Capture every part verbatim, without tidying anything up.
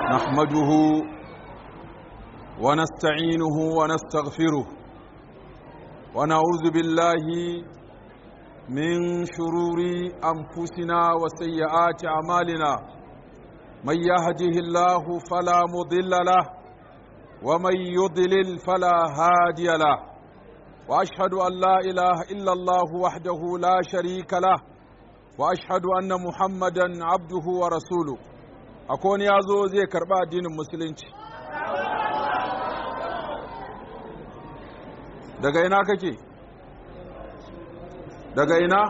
نحمده ونستعينه ونستغفره ونعوذ بالله من شرور أنفسنا وسيئات أعمالنا من يهده الله فلا مضل له ومن يضلل فلا هادي له وأشهد أن لا إله إلا الله وحده لا شريك له وأشهد أن محمدا عبده ورسوله أكون يازو زي كرباء الدين المسلمين daga ina kake daga ina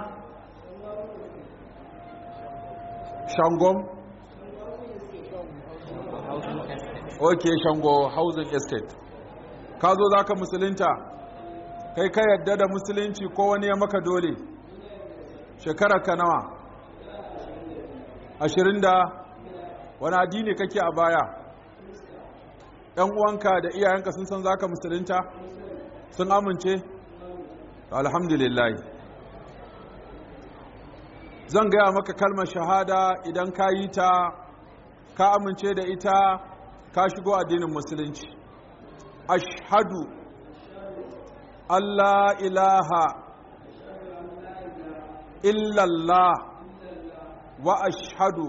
Shangom okay Shango housing estate ka zo zaka musulunta kai ka yadda da musulunci ko wani ya maka dole shekara ka nawa ashirin da wani addini kake a baya ɗan uwanka da iyayenka sun san zaka musulunta sun amince alhamdulillah zan gaya maka kalmar shahada idan ka yi ta ka amince da ita ka shigo addinin musulunci ashhadu alla ilaha illallah wa ashhadu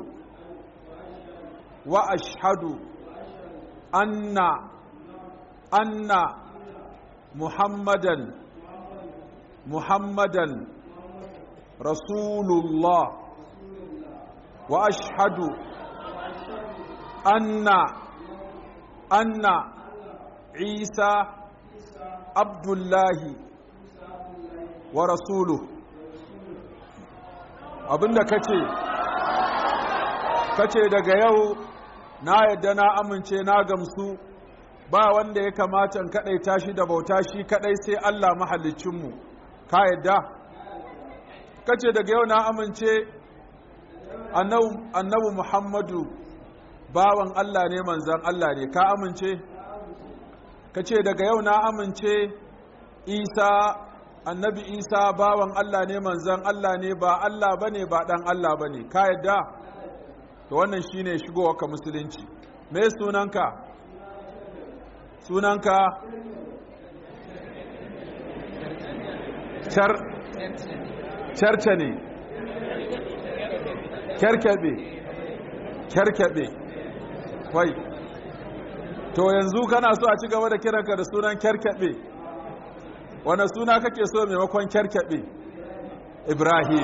wa ashhadu anna anna muhammadan muhammadan rasulullah wa ashhadu anna anna isa abdullahi wa rasuluhu abinda kace kace daga yau na yadda na amince na gamsu ba wanda ya kamata in kadai tashi da bauta shi kadai sai Allah mahallicinmu ka yadda kace daga yau na amince annabi Muhammadu bawan Allah ne manzon Allah ne ka amince kace daga yau na amince Isa annabi Isa bawan Allah ne manzon Allah ne ba Allah bane ba dan Allah bane ka yadda to wannan shine shigowa ka musulunci me sunanka sunanka char charcha ne kerkebe kerkebe wai to yanzu kana so a ci gaba da kiranka da sunan kerkebe wani suna kake so maimakon kerkebe Ibrahim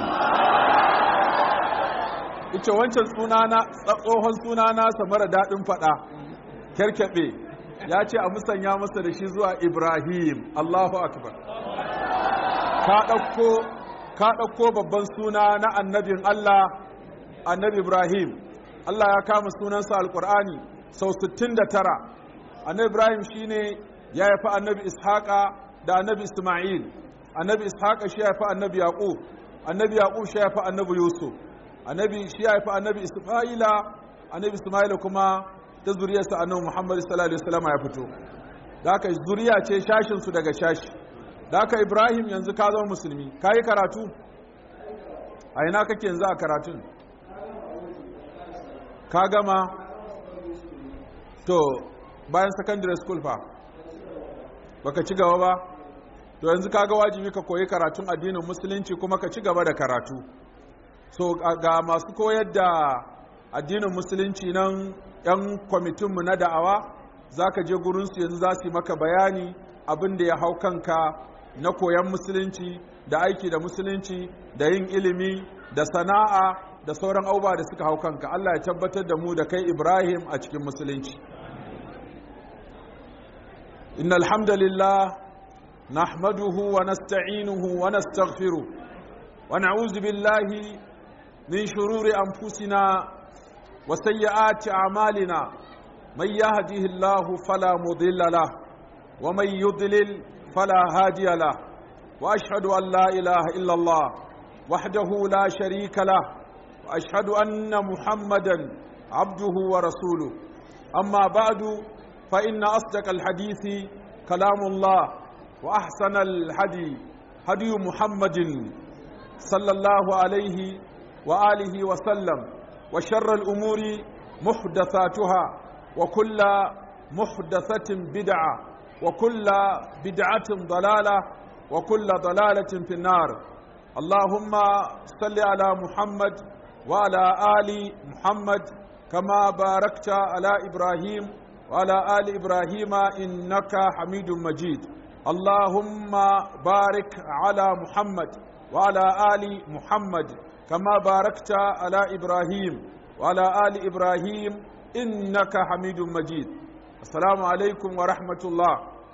ita wancan sunana tsohon sunana samara daɗin faɗa kerkebe ya ce a musanya masa da shi zuwa Ibrahim Allahu akbar ka ɗauko ka ɗauko babban suna na annabin Allah annabi Ibrahim Allah ya kama sunansa alƙur'ani sau sittin da tara annabi Ibrahim shine ya haifi annabi Ishaqa da annabi Isma'il annabi Ishaqa shi ya haifi annabi Yaqub annabi Yaqub shi ya haifi annabi Yusuf annabi shi ya haifi annabi Isma'ila annabi Isma'ila kuma ta zuriyarsa annabi Muhammad sallallahu alaihi wasallam ya fito da haka zuriya ce shashin su daga shashi da haka Ibrahim yanzu ka zama musulmi kai karatu a ina kake yanzu a karatun ka gama to bayan secondary school fa baka ci gaba ba to yanzu kaga wajibi ka koyi karatun addinin musulunci kuma ka ci gaba da karatu so ga masu koyar da addinin musulunci nan yan kwamitinmu na da'awa za ka je gurinsu yanzu za su yi maka bayani abin da ya hau kanka na koyan musulunci da aiki da musulunci da yin ilimi da sana'a da sauran abubuwa da suka hau kanka Allah ya tabbatar da mu da kai Ibrahim a cikin musulunci innal hamdalillah nahmaduhu wa nasta'inuhu wa nastaghfiruh wa na'udzu billahi min shururi anfusina وسيئات أعمالنا من يهده الله فلا مضل له ومن يضلل فلا هادي له وأشهد أن لا إله إلا الله وحده لا شريك له وأشهد أن محمدا عبده ورسوله أما بعد فإن أصدق الحديث كلام الله وأحسن الهدي هدي محمد صلى الله عليه وآله وسلم وشر الأمور محدثاتها وكل محدثة بدعة وكل بدعة ضلالة وكل ضلالة في النار. اللهم صل على محمد وعلى آل محمد كما باركت على إبراهيم وعلى آل إبراهيم إنك حميد مجيد. اللهم بارك على محمد وعلى آل محمد كما باركت على إبراهيم وعلى آل إبراهيم إنك حميد مجيد. السلام عليكم ورحمة الله.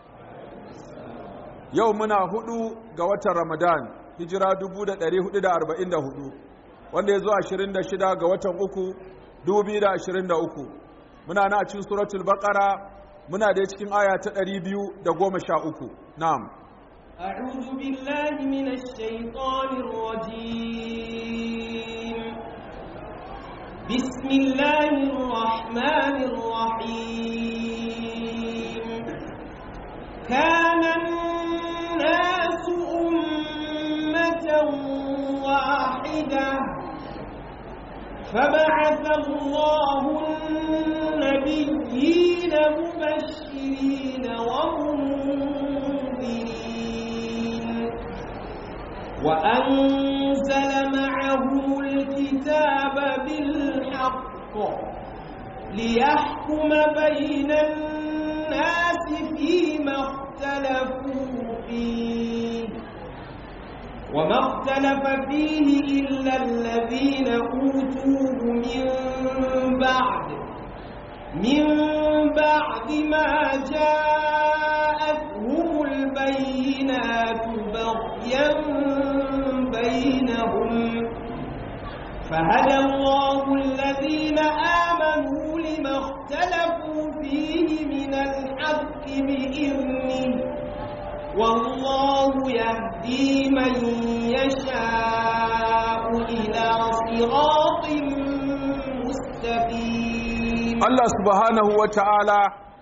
يومنا هدو قوة رمضان هجرة دبودة تاريخ دا أربعين دا هدو wanda ya zo ashirin da shida ga watan uku dubu biyu da ashirin da uku. Muna na cikin suratul baqara, muna da cikin aya ta ɗari biyu da goma sha uku. Na'am. A'udhu billahi minash shaitanir rajim. Bismillahir rahmanir rahim. Kana an-nasu ummatan wahidah فبعث الله النبيين مبشرين ومنذرين وأنزل معهم الكتاب بالحق ليحكم بين الناس فيما اختلفوا فيه وما اختلف فيه إلا الذين أوتوه من بعد من بعد ما جاءتهم البينات بغيا بينهم فهدى الله الذين آمنوا لما اختلفوا فيه من الحق بإذنه والله يهدي من يشاء إلى صراط مستقيم. الله سبحانه وتعالى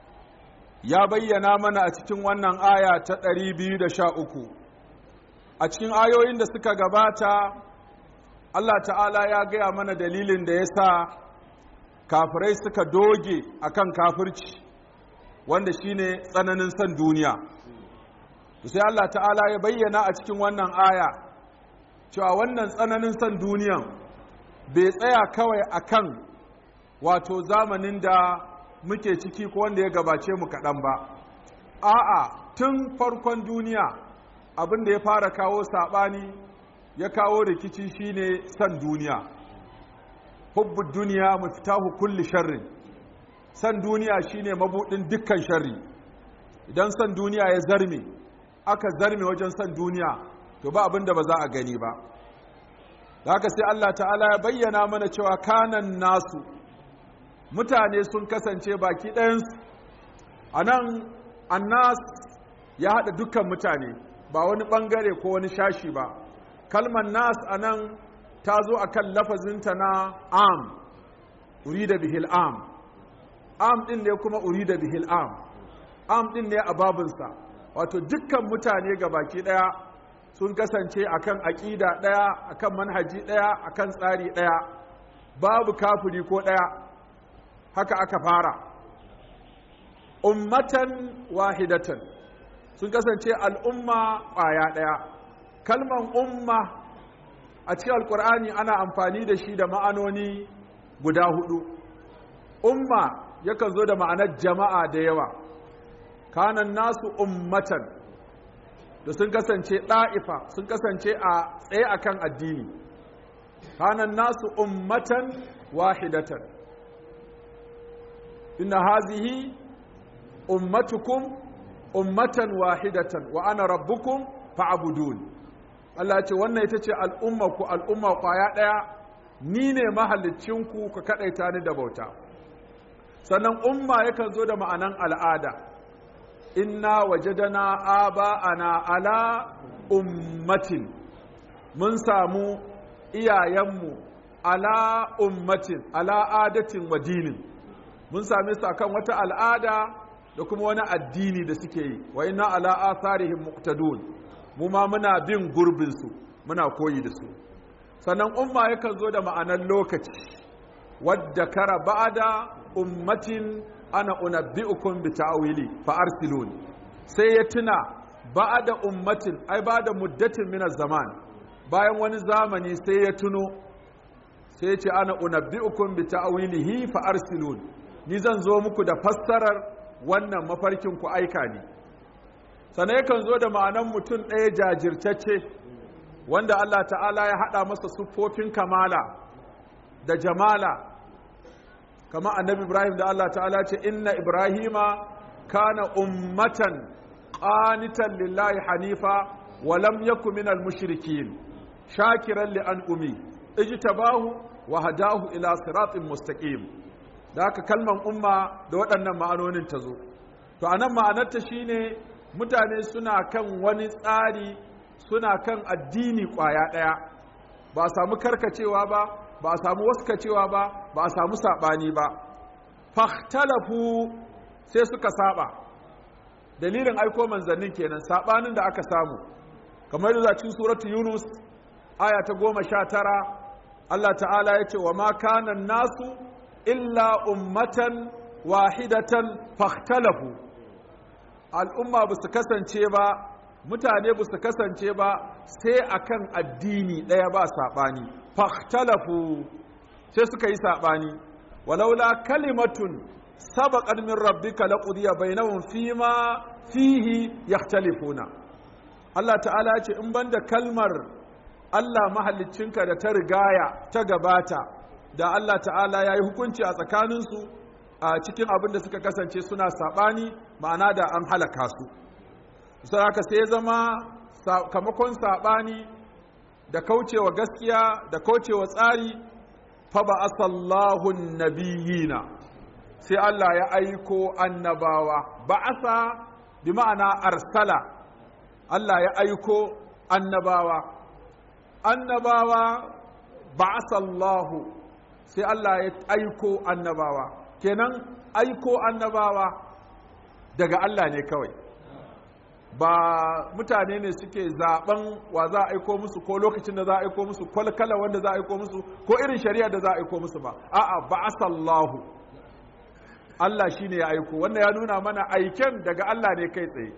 ya bayyana mana a cikin wannan aya ta ɗari biyu da sha uku. A cikin ayoyin da suka gabata, Allah ta'ala ya gaya mana dalilin da ya sa kafirai suka doge akan kafirci, wanda shine tsananin son duniya. Sai Allah ta'ala ya bayyana a cikin wannan aya cewa wannan tsananin son duniyan bai tsaya kawai akan wato zamanin da muke ciki ko wanda ya gabace mu kaɗan ba. A'a, tun farkon duniya abin da ya fara kawo saɓani ya kawo rikici shine son duniya. Hubbu duniya mafitahu kulli sharrin. Son duniya shine mabuɗin dukkan sharri. Idan son duniya ya zarme, aka zarme wajen son duniya, to ba abin da ba za a gani ba. Da haka sai Allah ta'ala ya bayyana mana cewa kanan nasu, mutane sun kasance baki ɗayansu. A nan annas ya haɗa dukkan mutane, ba wani ɓangare ko wani shashi ba. Kalmar nas a nan ta zo a kan lafazinta na am, urida bihil am. Am ɗin ne kuma urida bihil am. Am ɗin ne a babinsa. Wato dukkan mutane ga baki ɗaya sun kasance akan aƙida ɗaya, akan manhaji ɗaya, akan tsari ɗaya, babu kafiri ko ɗaya. Haka aka fara. Ummatan wahidatan, sun kasance al'umma ƙwaya ɗaya. Kalman umma a cikin alƙur'ani ana amfani da shi da ma'anoni guda hudu. Umma yakan zo da ma'anar jama'a da yawa. Kanan nasu ummatan, da sun kasance ɗa'ifa, sun kasance a tsaye akan addini. Kanan nasu ummatan wahidatan. Inna hazihi ummatukum ummatan wahidatan wa ana rabbukum fa'budun. Allah ya ce wannan ita ce al'umma ku al'umma kwaya ɗaya, ni ne mahalicinku ka kaɗaita ni da bauta. Sannan umma yakan zo da ma'anan al'ada. Inna wajadana aba'ana ala ummatin, mun samu iyayenmu ala ummatin, ala adatin wa dinin, mun same su akan wata al'ada da kuma wani addini da suke yi. Wa inna ala atharihim muqtadun, mu ma muna bin gurbinsu, muna koyi da su. Sannan umma yakan zo da ma'anar lokaci, wadda kara ba'da ummatin ana unabbi'ukum bi ta'wili fa arsilun sai ya tuna ba'da ummatin ai ba'da muddatin min zaman bayan wani zamani sai ya tuno sai ya ce ana unabbi'ukum bi ta'wilihi fa arsilun ni zan zo muku da fassarar wannan mafarkin ku aika ni sannan yakan zo da ma'anan mutum ɗaya jajirtacce wanda Allah ta'ala ya haɗa masa siffofin kamala da jamala kama annabi Ibrahim da Allah ta'ala ce inna Ibrahima kana ummatan qanitan lillahi hanifa wa lam yakun minal mushrikin shakiran li an'umi ijtabahu wa hadahu ila siratin mustaqim da haka kalman umma da waɗannan ma'anonin ta zo to anan ma'anarta shine mutane suna kan wani tsari suna kan addini ƙwaya ɗaya ba a samu karkacewa ba ba a samu waskacewa ba ba a samu saɓani ba fahtalafu sai suka saba dalilin aiko manzannin kenan saɓanin da aka samu kamar da cikin suratu yunus aya ta goma sha tara Allah ta'ala ya ce wa ma kana nasu illa ummatan wahidatan fahtalafu al'umma ba su kasance ba mutane ba su kasance ba sai akan addini ɗaya ba saɓani fahtalafu sai suka yi saɓani walaula kalimatun sabaqat min rabbika laqudiya bainahum fima fihi yakhtalifuna Allah ta'ala ce in banda kalmar Allah mahallicinka da ta rigaya ta gabata da Allah ta'ala yayi hukunci a tsakaninsu a cikin abin da suka kasance suna saɓani ma'ana da an halaka su sai haka sai zama sakamakon saɓani da kaucewa gaskiya da kaucewa tsari fa ba asallahu nabiyina sai Allah ya aiko annabawa ba'asa bi ma'ana arsala Allah ya aiko annabawa annabawa ba'asallahu sai Allah ya aiko annabawa kenan aiko annabawa daga Allah ne kawai ba mutane ne suke zaben wa za a aiko musu ko lokacin da za a aiko musu ko kala wanda za a aiko musu ko irin shari'a da za a aiko musu ba a'a ba'asallahu Allah shine ya aiko wannan ya nuna mana aiken daga Allah ne kai tsaye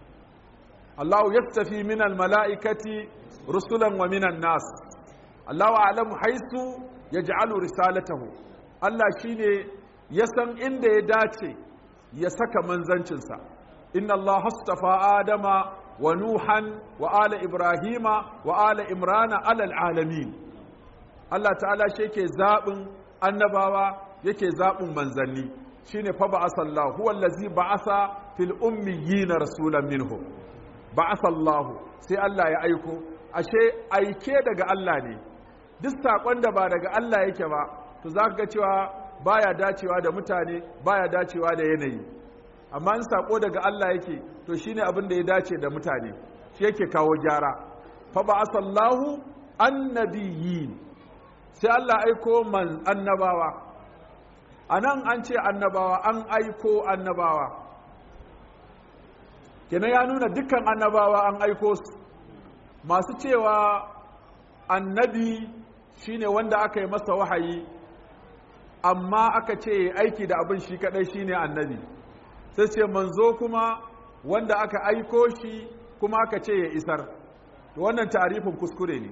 Allah yastafi minal mala'ikati rusulan wa minan nas Allahu a'lamu haisu yaj'alu risalatahu Allah shine ya san inda ya dace ya saka manzancinsa inna Allah astafa adama wa nuhan wa ala ibrahima wa ala imrana alal alamin Allah ta'ala shi yake zabin annabawa yake zabin manzanni shine fa ba'asallahu huwa allazi ba'asa fil ummiyina rasulan minhum ba'asallahu sai Allah ya aiko ashe aike daga Allah ne duk sakon da ba daga Allah yake ba to zaka ga cewa baya dacewa da mutane baya dacewa da yanayi amma in sako daga Allah yake to shine abin da ya dace da mutane shi yake kawo gyara fa ba'asallahu annabiyyin sai Allah aiko man annabawa anan an ce annabawa an aiko annabawa kenan ya nuna dukkan annabawa an aiko su masu cewa annabi shine wanda aka yi masa wahayi amma aka ce aiki da abin shi kadai shine annabi sai ce manzo kuma wanda aka aiko shi kuma aka ce ya isar to wannan tarifin kuskure ne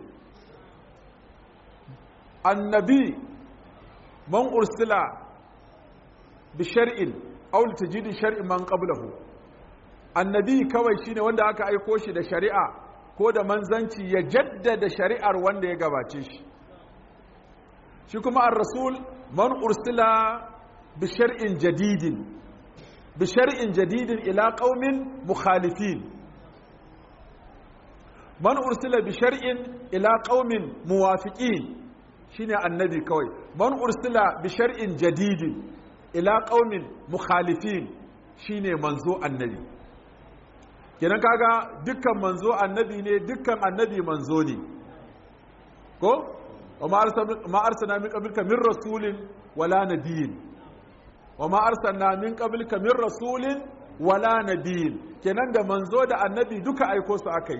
annabi man ursila bi shar'in aw tajidi shar'in man qablahu annabi kawai shine wanda aka aiko shi da shari'a ko da manzanci ya jaddada shari'ar wanda ya gabace shi shi kuma ar-rasul man ursila bi shar'in jadidin bi shar'in jadidin ila qaumin mukhalifin man ursila bi shar'in ila qaumin muwafiqin shine annabi kawai man ursila bi shar'in jadidin ila qaumin mukhalifin shine manzo annabi kenan kaga dukkan manzo annabi ne dukkan annabi manzo ne ko وما أرسلنا من قبلك من رسول ولا نبي وما أرسلنا من قبلك من رسول ولا نبي kenan da manzo da annabi duka aiko su akai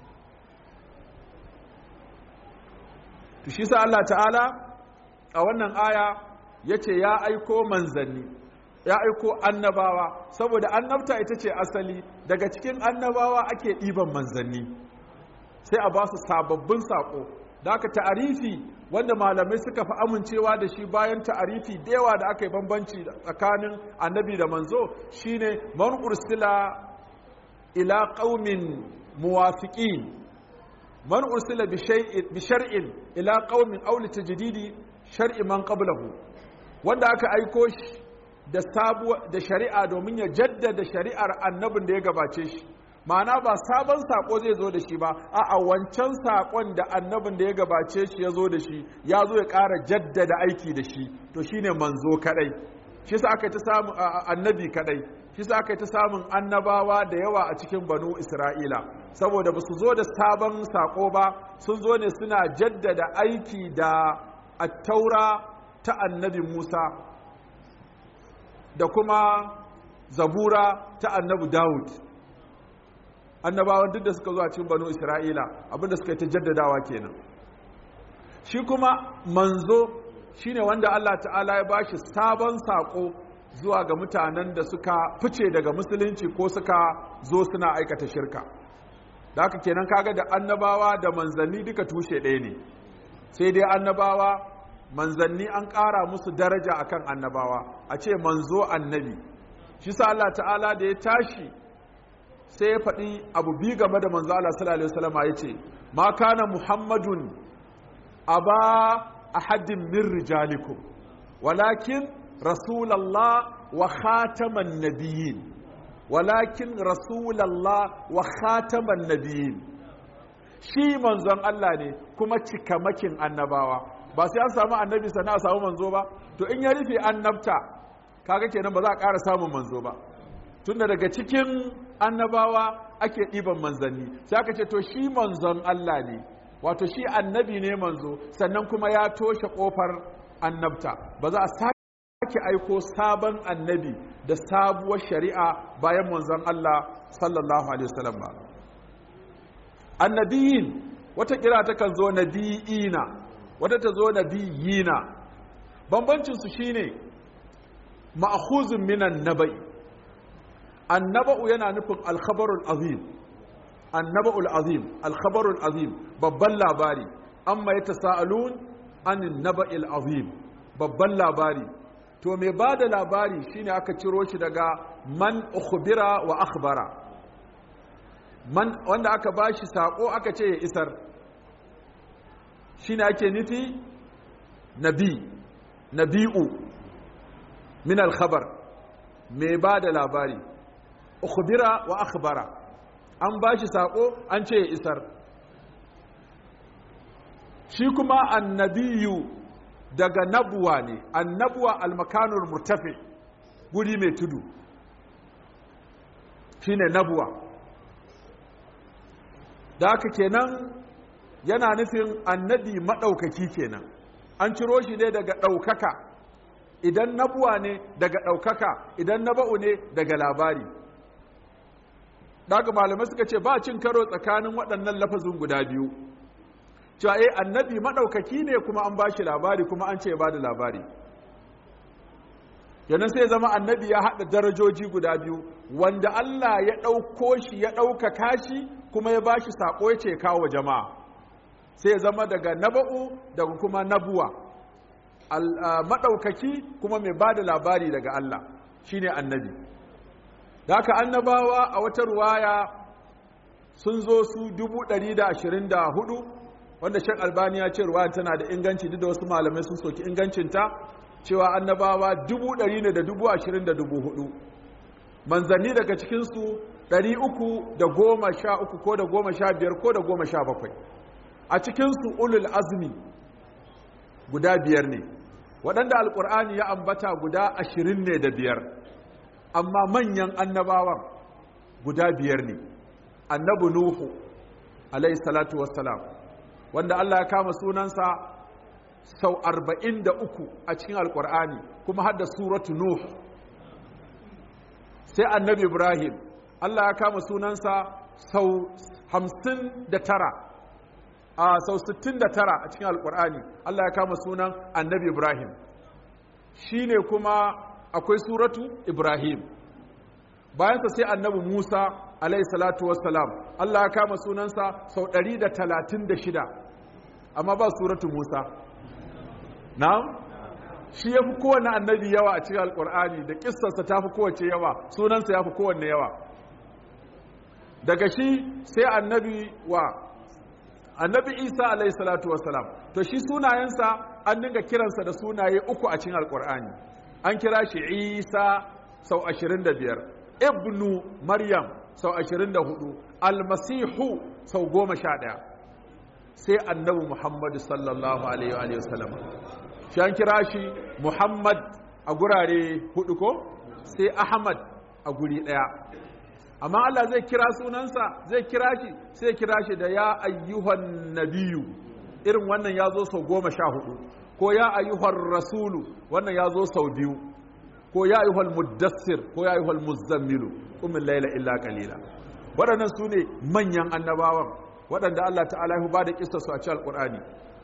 to shi sa Allah ta'ala a wannan aya yace ya aiko manzanni ya aiko annabawa, saboda annabta ita ce asali, daga cikin annabawa ake ɗiban manzanni sai a ba su sababbin saƙo. da aka ta'arifi wanda malamai suka fi amincewa da shi bayan ta'arifi da yawa da aka yi bambanci tsakanin annabi da manzo shine man ursila ila qaumin muwafiqin, man ursila bi shay'in bi shar'in ila qaumin aw li tajdidi shar'i man qablahu, wanda aka aiko shi da sabuwa da shari'a domin ya jaddada shari'ar annabin da ya gabace shi. ma'ana ba sabon sako zai zo da shi ba, a wancan sakon da annabin da ya gabace shi ya zo da shi ya zo ya ƙara jaddada aiki da shi, to shine manzo kadai. shi sa aka yi ta samun annabi kadai, shi sa aka yi ta samun annabawa da yawa a cikin banu Isra'ila, saboda ba su zo da sabon sako ba, sun zo ne suna jaddada aiki da attaura ta annabi Musa da kuma zabura ta annabi Dawud. annabawan duk da suka zo a cikin banu Isra'ila abinda suka yi ta jaddadawa kenan. shi kuma manzo shine wanda Allah ta'ala ya bashi sabon sako zuwa ga mutanen da suka fice daga musulunci ko suka zo suna aikata shirka. da haka kenan kaga da annabawa da manzanni duka tushe ɗaya ne, sai dai annabawa manzanni an ƙara musu daraja akan annabawa, a ce manzo annabi. shi sa Allah ta'ala da ya tashi sai ya faɗi abu bi game da manzo Allah sallallahu alaihi wasallam, ya ce ma kana muhammadun aba ahadin min rijalikum walakin rasulallah wa khataman nabiyyin, walakin rasulallah wa khataman nabiyyin. shi manzon Allah ne kuma cikamakin annabawa, ba sai an samu annabi sannan a samu manzo ba. to in ya rufe annabta kaga kenan ba za a ƙara samun manzo ba, tunda daga cikin annabawa ake ɗiban manzanni. sai aka ce to shi manzon Allah ne, wato shi annabi ne manzo, sannan kuma ya toshe ƙofar annabta. ba za a sake aiko sabon annabi da sabuwar shari'a bayan manzon Allah sallallahu alaihi wasallam ba. annabiyin wata kira ta kan zo nabiyina, wata ta zo nabiyina. bambancinsu shine ma'khuzun minan nabai. annaba'u yana nufin alkhabarul azim, annaba'ul azim, alkhabarul azim, babban labari. amma yatasaalun anin naba'il azim, babban labari. to mai bada labari shine aka ciro shi daga man ukhbira wa akhbara, man wanda aka bashi sako aka ce ya isar, shine ake nufi nabi, nabi'u min al-khabar, mai bada labari. ukhbira wa akhbara, an bashi sako an ce ya isar. shi kuma annabiyu daga nabuwa ne, annabuwa al-makanul murtafi, guri mai tudu shine nabuwa. da haka kenan yana nufin annabi madaukaki kenan, an ciro shi ne daga daukaka. idan nabuwa ne daga daukaka, idan naba'u ne daga labari. daga malamai suka ce ba cin karo tsakanin waɗannan lafazin guda biyu, cewa eh annabi madaukaki ne kuma an bashi labari kuma an ce ya bada labari. kenan sai zama annabi ya haɗa darajoji guda biyu, wanda Allah ya ɗauko shi ya ɗaukaka shi kuma ya bashi saƙo ya ce kawo jama'a, sai zama daga naba'u daga kuma nabuwa, maɗaukaki kuma mai ba da labari daga Allah shine annabi. da haka annabawa a wata ruwaya sun zo su dubu ɗari da ashirin da hudu, wanda Sheikh Albani ya ce ruwaya tana da inganci, duk da wasu malamai sun soki ingancinta, cewa annabawa dubu ɗari ne da dubu ashirin da dubu hudu. manzanni daga cikinsu ɗari uku da goma sha uku ko da goma sha biyar ko da goma sha bakwai. a cikinsu ulul azmi guda biyar ne, waɗanda alƙur'ani ya ambata guda ashirin ne da biyar, amma manyan annabawan guda biyar ne. annabi Nuhu alayhi salatu wassalam, wanda Allah ya kama sunansa sau arba'in da uku a cikin alƙur'ani, kuma har da suratu Nuh. sai annabi Ibrahim, Allah ya kama sunansa sau hamsin da tara, a sau sittin da tara a cikin alƙur'ani Allah ya kama sunan annabi Ibrahim. shi ne kuma akwai suratu Ibrahim, bayansa sai annabi Musa alayhi salatu wassalam, Allah ya kama sunansa sau ɗari da talatin da shida, amma ba suratu Musa. Na'am? Shi ya fi kowane annabi yawa a cikin Alƙur'ani, da ƙissarsa ta fi kowace yawa, sunansa ya fi kowanne yawa. Daga shi sai annabi wa annabi Isa alayhi salatu wassalam, to shi sunayensa an dinga kiransa da sunaye uku a cikin Alƙur'ani. An kira shi Isa sau ashirin da biyar, Ibnu Maryam sau ashirin da hudu, Almasihu sau goma sha ɗaya, sai annabi Muhammadu sallallahu alaihi wa sallam. Shi an kira shi Muhammad a gurare hudu ko? Sai Ahmad a guri ɗaya. Amma Allah zai kira sunansa, zai kira shi, sai kira shi da ya ayyuhan nabiyu, irin wannan ya zo sau goma sha hudu, ko ya ayyuhan rasulu, wannan ya zo sau biyu, ko ya ayyuhal muddassir, ko ya ayyuhal muzammilu, ummin laila illa qalila. Waɗannan su ne manyan annabawan, waɗanda Allah ta'ala ya ba da kissa su a cikin Alƙur'ani.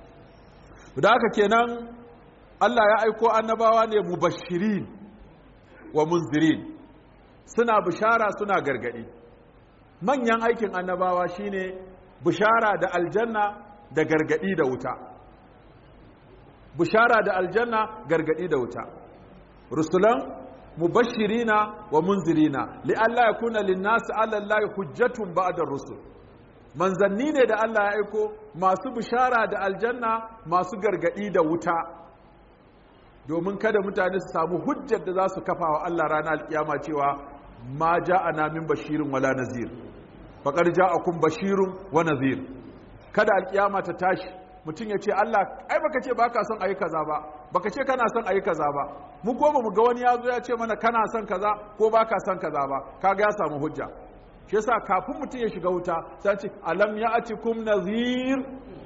Da haka kenan Allah ya aiko annabawa ne mubashirin wa munzirin, suna bishara suna gargadi. Manyan aikin annabawa shine bishara da aljanna da gargadi da wuta. Bishara da aljanna, gargadi da wuta. Rusulan mubashirina wa munzirina li alla yakuna lin-nasi 'ala Allahi hujjatun ba'da ar-rusul. Manzanni ne da Allah ya aiko masu bishara da aljanna, masu gargadi da wuta, domin kada mutane su samu hujjar da za su kafa wa Allah ranar alkiyama cewa ma ja'ana min bashirin wala nazir, faqad ja'akum bashirun wa nazir. Kada alkiyama ta tashi mutum ya ce Allah ai baka ce baka son ayi kaza ba, baka ce kana son ayi kaza ba, mu ko ba mu ga wani yazo ya ce mana kana son kaza ko baka son kaza ba, kaga ya samu hujja. Shi yasa kafin mutum ya shiga wuta sai ce alam ya'atikum nazir,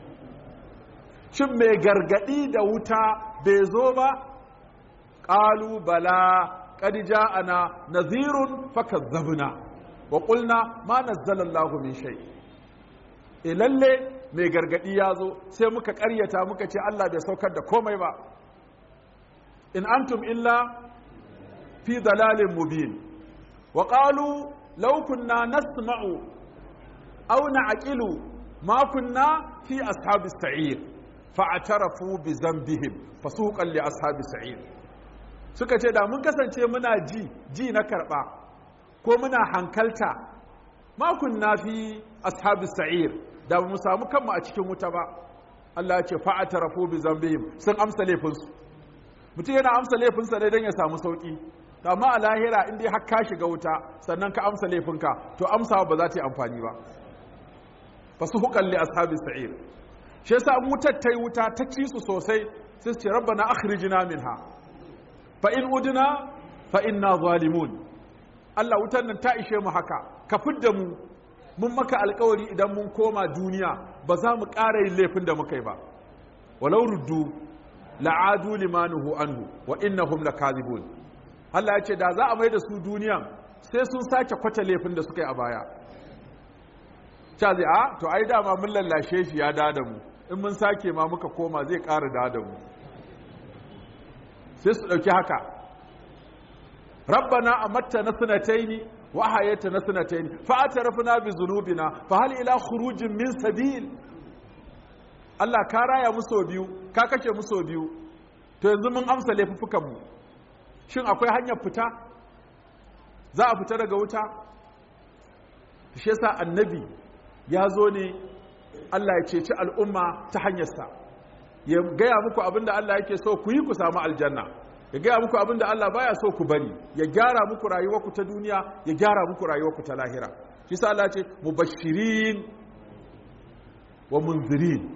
shin mai gargadi da wuta bai zo ba? Qalu bala qad ja'ana nazirun fakazzabna wa qulna ma nazzala Allahu min shay. E lalle mai gargadi ya zo sai muka ƙaryata muka ce Allah bai saukar da komai ba. In antum illa fi dalalin mubin. Wa qalu law kunna nasma'u aw na'qilu ma kunna fi ashabis sa'ir fa'tarafu bi dhanbihim fasuqan li ashabis sa'ir. Suka ce da mun kasance muna ji ji na karba ko muna hankalta ma kunna fi ashabis sa'ir, da mu samu kanmu a cikin wuta ba. Allah ya ce fa'atarafu bi zambihim, sun amsa laifinsu. Mutum yana amsa laifinsa ne don ya samu sauki, amma a lahira in dai har ka shiga wuta sannan ka amsa laifinka, to amsawa ba za ta yi amfani ba. Fasuhuqan li ashabis sa'ir. Shi yasa an wutar ta yi wuta ta ci su sosai, sai su ce rabbana akhrijna minha fa in udna fa inna zalimun. Allah wutar nan ta ishe mu haka, ka fidda mu, mun maka alkawari idan mun koma duniya ba za mu ƙara yin laifin da muka yi ba. Walau ruddu la'adu limanuhu anhu wa innahum lakazibun. Allah ya ce da za a mai da su duniya sai sun sake kwata laifin da suka yi a baya. Ta zai a to ai dama mun lallashe shi ya da mu, in mun sake ma muka koma zai ƙara da da mu. Sai su ɗauki haka. Rabbana amattana sanataini wa ahayatana sanataini fa atarafna bi dhunubina fa hal ila khurujin min sabil. Allah ka raya mu so biyu, ka kashe mu so biyu, to yanzu mun amsa laifukan mu, shin akwai hanyar fita? Za a fita daga wuta? Shi yasa annabi ya zo ne Allah ya ceci al'umma ta hanyarsa, ya gaya muku abinda Allah yake so ku yi ku samu aljanna, ya gaya muku abinda Allah baya so ku bari, ya gyara muku rayuwarku ta duniya, ya gyara muku rayuwarku ta lahira. Shi sa Allah ce mubashirin wa munzirin,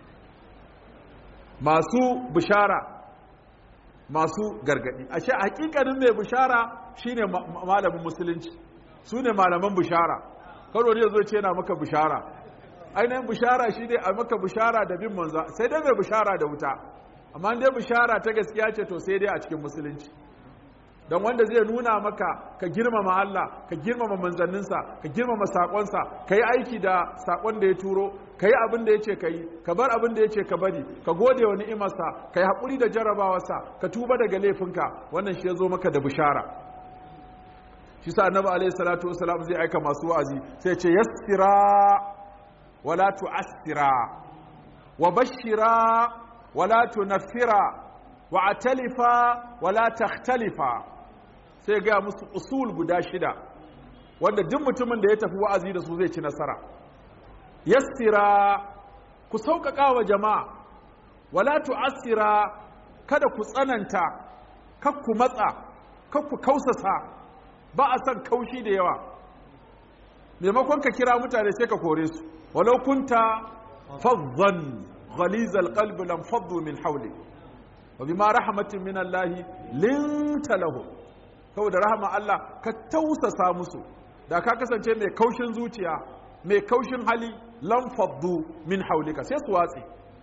masu bishara masu gargadi. Ashe hakikanin mai bishara shine malamin musulunci, su ne malaman bishara. Karo ne zo ce yana maka bishara, ainihin bishara shi ne a maka bishara da bin manza, sai dai mai bishara da wuta, amma dai bishara ta gaskiya ce to sai dai a cikin musulunci. don wanda zai nuna maka ka girmama Allah ka girmama manzanninsa ka girmama saƙonsa ka yi aiki da saƙon da ya turo ka yi abin da ya ce ka yi ka bar abin da ya ce ka bari ka gode wa ni'imarsa ka yi haƙuri da jarabawarsa ka tuba daga laifinka wannan shi ya zo maka da bishara shi sa annabi alaihi salatu wasalam zai aika masu wa'azi sai ce yassira wala tu'assira wa bashira wala tunaffira wa atalifa wala takhtalifa sai ga musu usul guda shida wanda duk mutumin da ya tafi wa'azi da su zai ci nasara yassira ku sauƙaƙa wa jama'a wala tu'assira kada ku tsananta kar ku matsa kar ku kausasa ba a san kaushi da yawa maimakon ka kira mutane sai ka kore su walau kunta faddan ghalizal qalbi lam faddu min hawli wa bima rahmatin min Allah linta lahu saboda rahama Allah ka tausasa musu da ka kasance mai kaushin zuciya mai kaushin hali lam faddu min hawlika sai su watsi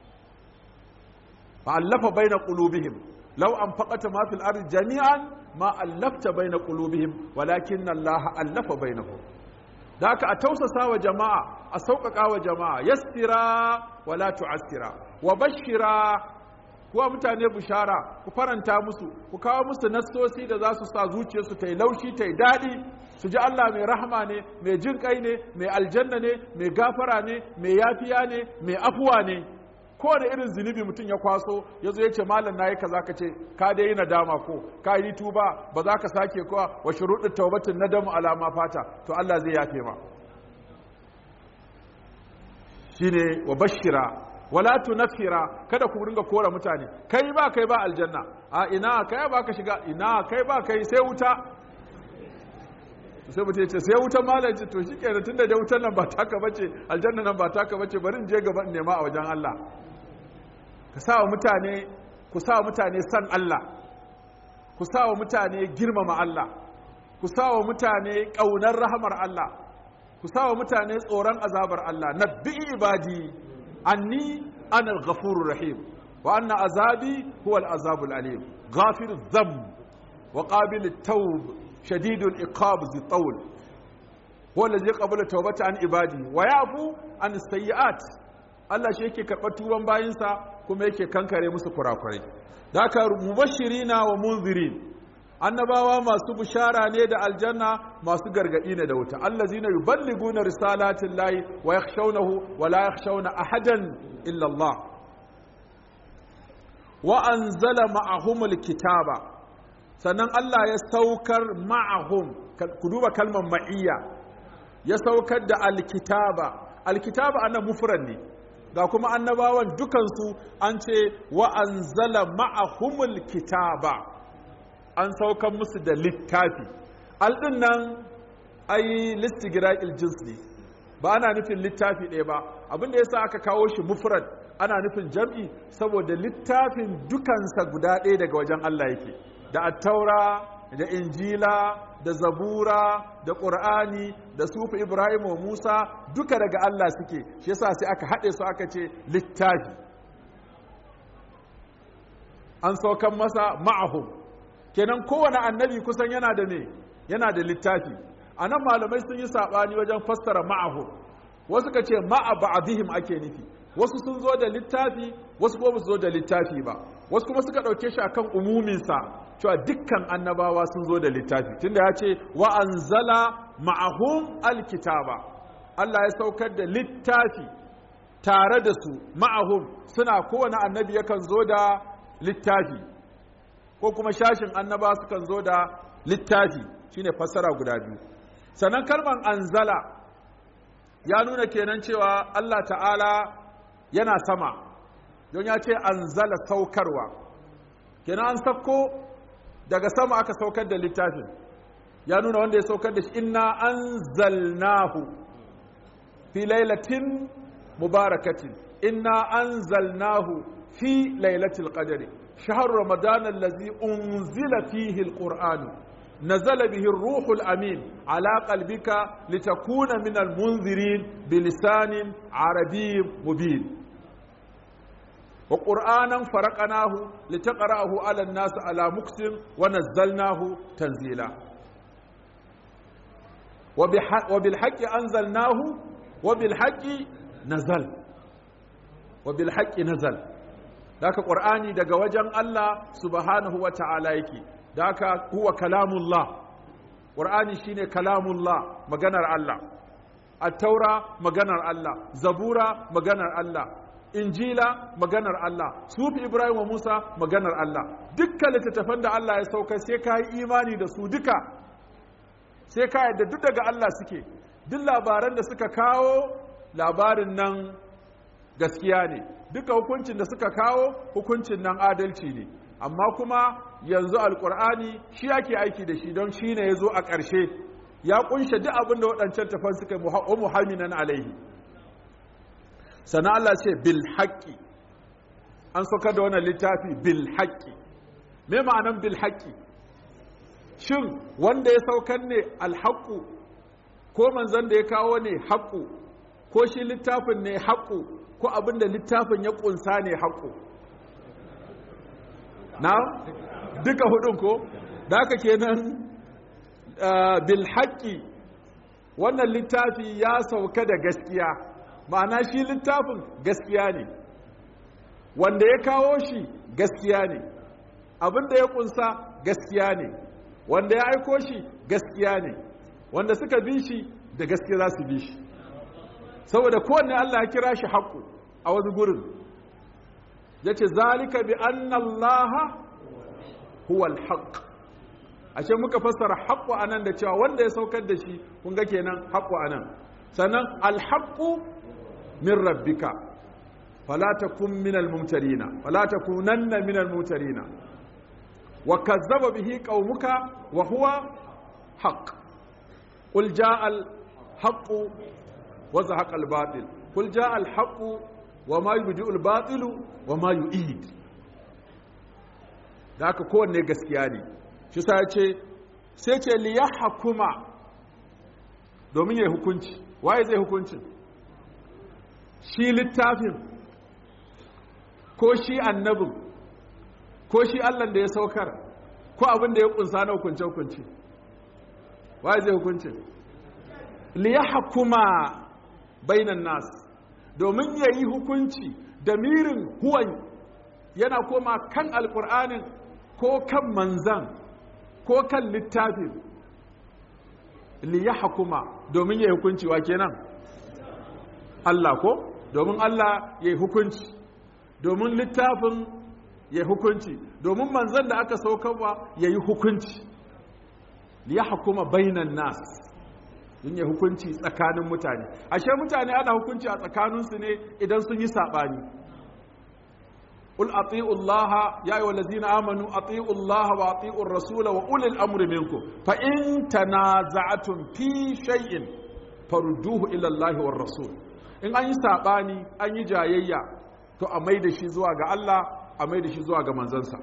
fa allafa baina qulubihim law anfaqata ma fil ardi jami'an ma allafta baina qulubihim walakin Allah allafa bainahum da haka a tausasa wa jama'a a sauƙaƙa wa jama'a yassira wala tu'assira wa bashira kuwa mutane bishara ku faranta musu ku kawo musu nassosi da za su sa zuciyarsu ta yi laushi ta yi daɗi su ji Allah mai rahama ne mai jin kai ne mai aljanna ne mai gafara ne mai yafiya ne mai afuwa ne kowane irin zunubi mutum ya kwaso ya zo ya ce malam na yi kaza ka ce ka dai yi nadama ko ka yi tuba ba za ka sake kowa wa shuruɗin taubatin nadamu alama fata to Allah zai yafe ma shine wa bashira wala tunfira kada ku ringa kora mutane kai ba kai ba aljanna a ina kai ba ka shiga ina kai ba kai sai wuta sai mutum ya ce sai wuta malam ce to shikenan tunda da wutar nan ba taka bace aljanna nan ba taka bace bari in je gaba in nema a wajen Allah ka sa wa mutane ku sa wa mutane san Allah ku sa wa mutane girmama Allah ku sa wa mutane kaunar rahamar Allah ku sa wa mutane tsoron azabar Allah nabbi ibadi anni ana al-ghafurur rahim wa anna azabi huwa al-azabul alim ghafirudh dhanb wa qabilut tawb shadidul iqab zi tawl huwa allazi qabala tawbata an ibadi wa yafu an sayyi'at Allah shi yake karɓar tuban bayinsa kuma yake kankare musu kurakurai daka mubashirina wa munzirin annabawa masu bishara ne da aljanna masu gargadi ne da wuta allazina yuballiguna risalatin lahi wa yakhshawnahu wa la yakhshawna ahadan illa Allah wa anzala ma'ahumul kitaba sannan Allah ya saukar ma'ahum ku duba kalmar ma'iyya ya saukar da alkitaba alkitaba anan mufrad ne ga kuma annabawan dukansu an ce wa anzala ma'ahumul kitaba an saukar musu da littafi aldin nan ai listigra'il jins ne ba ana nufin littafi ɗaya ba abinda yasa aka kawo shi mufrad ana nufin jam'i saboda littafin dukansa guda ɗaya daga wajen Allah yake da attaura da injila da zabura da ƙur'ani da sufi ibrahim wa musa duka daga Allah suke shi yasa sai aka haɗe su aka ce littafi an saukan masa ma'ahum kenan kowane annabi kusan yana da me yana da littafi a nan malamai sun yi saɓani wajen fassara ma'ahum wasu ka ce ma'a ba'dihim ake nufi wasu sun zo da littafi wasu kuma su zo da littafi ba wasu kuma suka ɗauke shi akan umuminsa cewa dukkan annabawa sun zo da littafi tunda ya ce wa anzala ma'ahum alkitaba Allah ya saukar da littafi tare da su ma'ahum suna kowane annabi yakan zo da littafi ko kuma shashin annaba sukan zo da littafi shine fassara guda biyu sannan kalman anzala ya nuna kenan cewa Allah ta'ala yana sama don ya ce anzala saukarwa kenan an sauko daga sama aka saukar da littafin ya nuna wanda ya saukar da shi inna anzalnahu fi lailatin mubarakatin inna anzalnahu fi lailatul qadri shahr ramadan allazi unzila fihi alquran nazala bihi ar-ruhul amin ala qalbika litakuna min al-munzirin bilisanin arabiyyin mubin wa qur'anan faraqnahu litaqra'ahu 'ala an-nas 'ala muksin wa nazzalnahu tanzila wa bil haqqi anzalnahu wa bil haqqi nazal wa bil haqqi nazal daka qur'ani daga wajen Allah subhanahu wa ta'ala yake daka huwa kalamullah qur'ani shine kalamullah maganar Allah at-taura maganar Allah zabura maganar Allah injila maganar Allah sufi ibrahim wa musa maganar Allah dukkan littattafan da Allah ya sauka sai ka yi imani da su duka sai ka yadda duk daga Allah suke duk labaran da suka kawo labarin nan gaskiya ne duka hukuncin da suka kawo hukuncin nan adalci ne amma kuma yanzu alkur'ani shi yake aiki da shi don shi ne ya zo a ƙarshe ya kunshe duk abin da waɗancan tafan suka yi muhamminan alaihi sana Allah ce bil haqqi an sauka da wannan littafi bil haqqi me ma'anan bil haqqi shin wanda ya saukar ne al haqqu ko manzon da ya kawo ne haqqu ko shi littafin ne haqqu ko abin da littafin ya kunsa ne haqqu na duka hudun ko da haka kenan bil haqqi wannan littafi ya sauka da gaskiya ma'ana shi littafin gaskiya ne wanda ya kawo shi gaskiya ne abin da ya kunsa gaskiya ne wanda ya aiko shi gaskiya ne wanda suka bi shi da gaskiya za su bi shi saboda kowanne Allah ya kira shi haqqu a wani gurin yace zalika bi anna Allah huwa al-haqq ashe muka fassara haqqu anan da cewa wanda ya saukar da shi kun ga kenan haqqu anan sannan al-haqqu min rabbika fala takun min al-mumtarina fala takunanna min al-mumtarina wa kazzaba bihi qaumuka wa huwa haqq qul jaa al-haqqu wa zahaqa al-batil qul jaa al-haqqu wa ma yubdi'u al-batilu wa ma yu'id da haka kowanne gaskiya ne shi sa ya ce sai ce liyahkuma domin yayi hukunci waye zai hukuncin shi littafin ko shi annabin ko shi Allah da ya saukar ko abin da ya kunsa na hukunce hukunci waye zai hukuncin liyahkuma bainan nas domin yayi hukunci da mirin huwan yana koma kan alkur'anin ko kan manzan ko kan littafin liyahkuma domin yayi hukunci wa kenan Allah ko domin Allah yayi hukunci domin littafin yayi hukunci domin manzan da aka saukarwa yayi hukunci liyahkuma bainan nas in yayi hukunci tsakanin mutane ashe mutane ana hukunci a tsakaninsu ne idan sun yi sabani قل اطيعوا الله يا ايها الذين امنوا اطيعوا الله واطيعوا الرسول واولي الامر منكم فان تنازعتم في شيء فردوه الى الله والرسول in an yi sabani an yi jayayya to a maida shi zuwa ga Allah a maida shi zuwa ga manzansa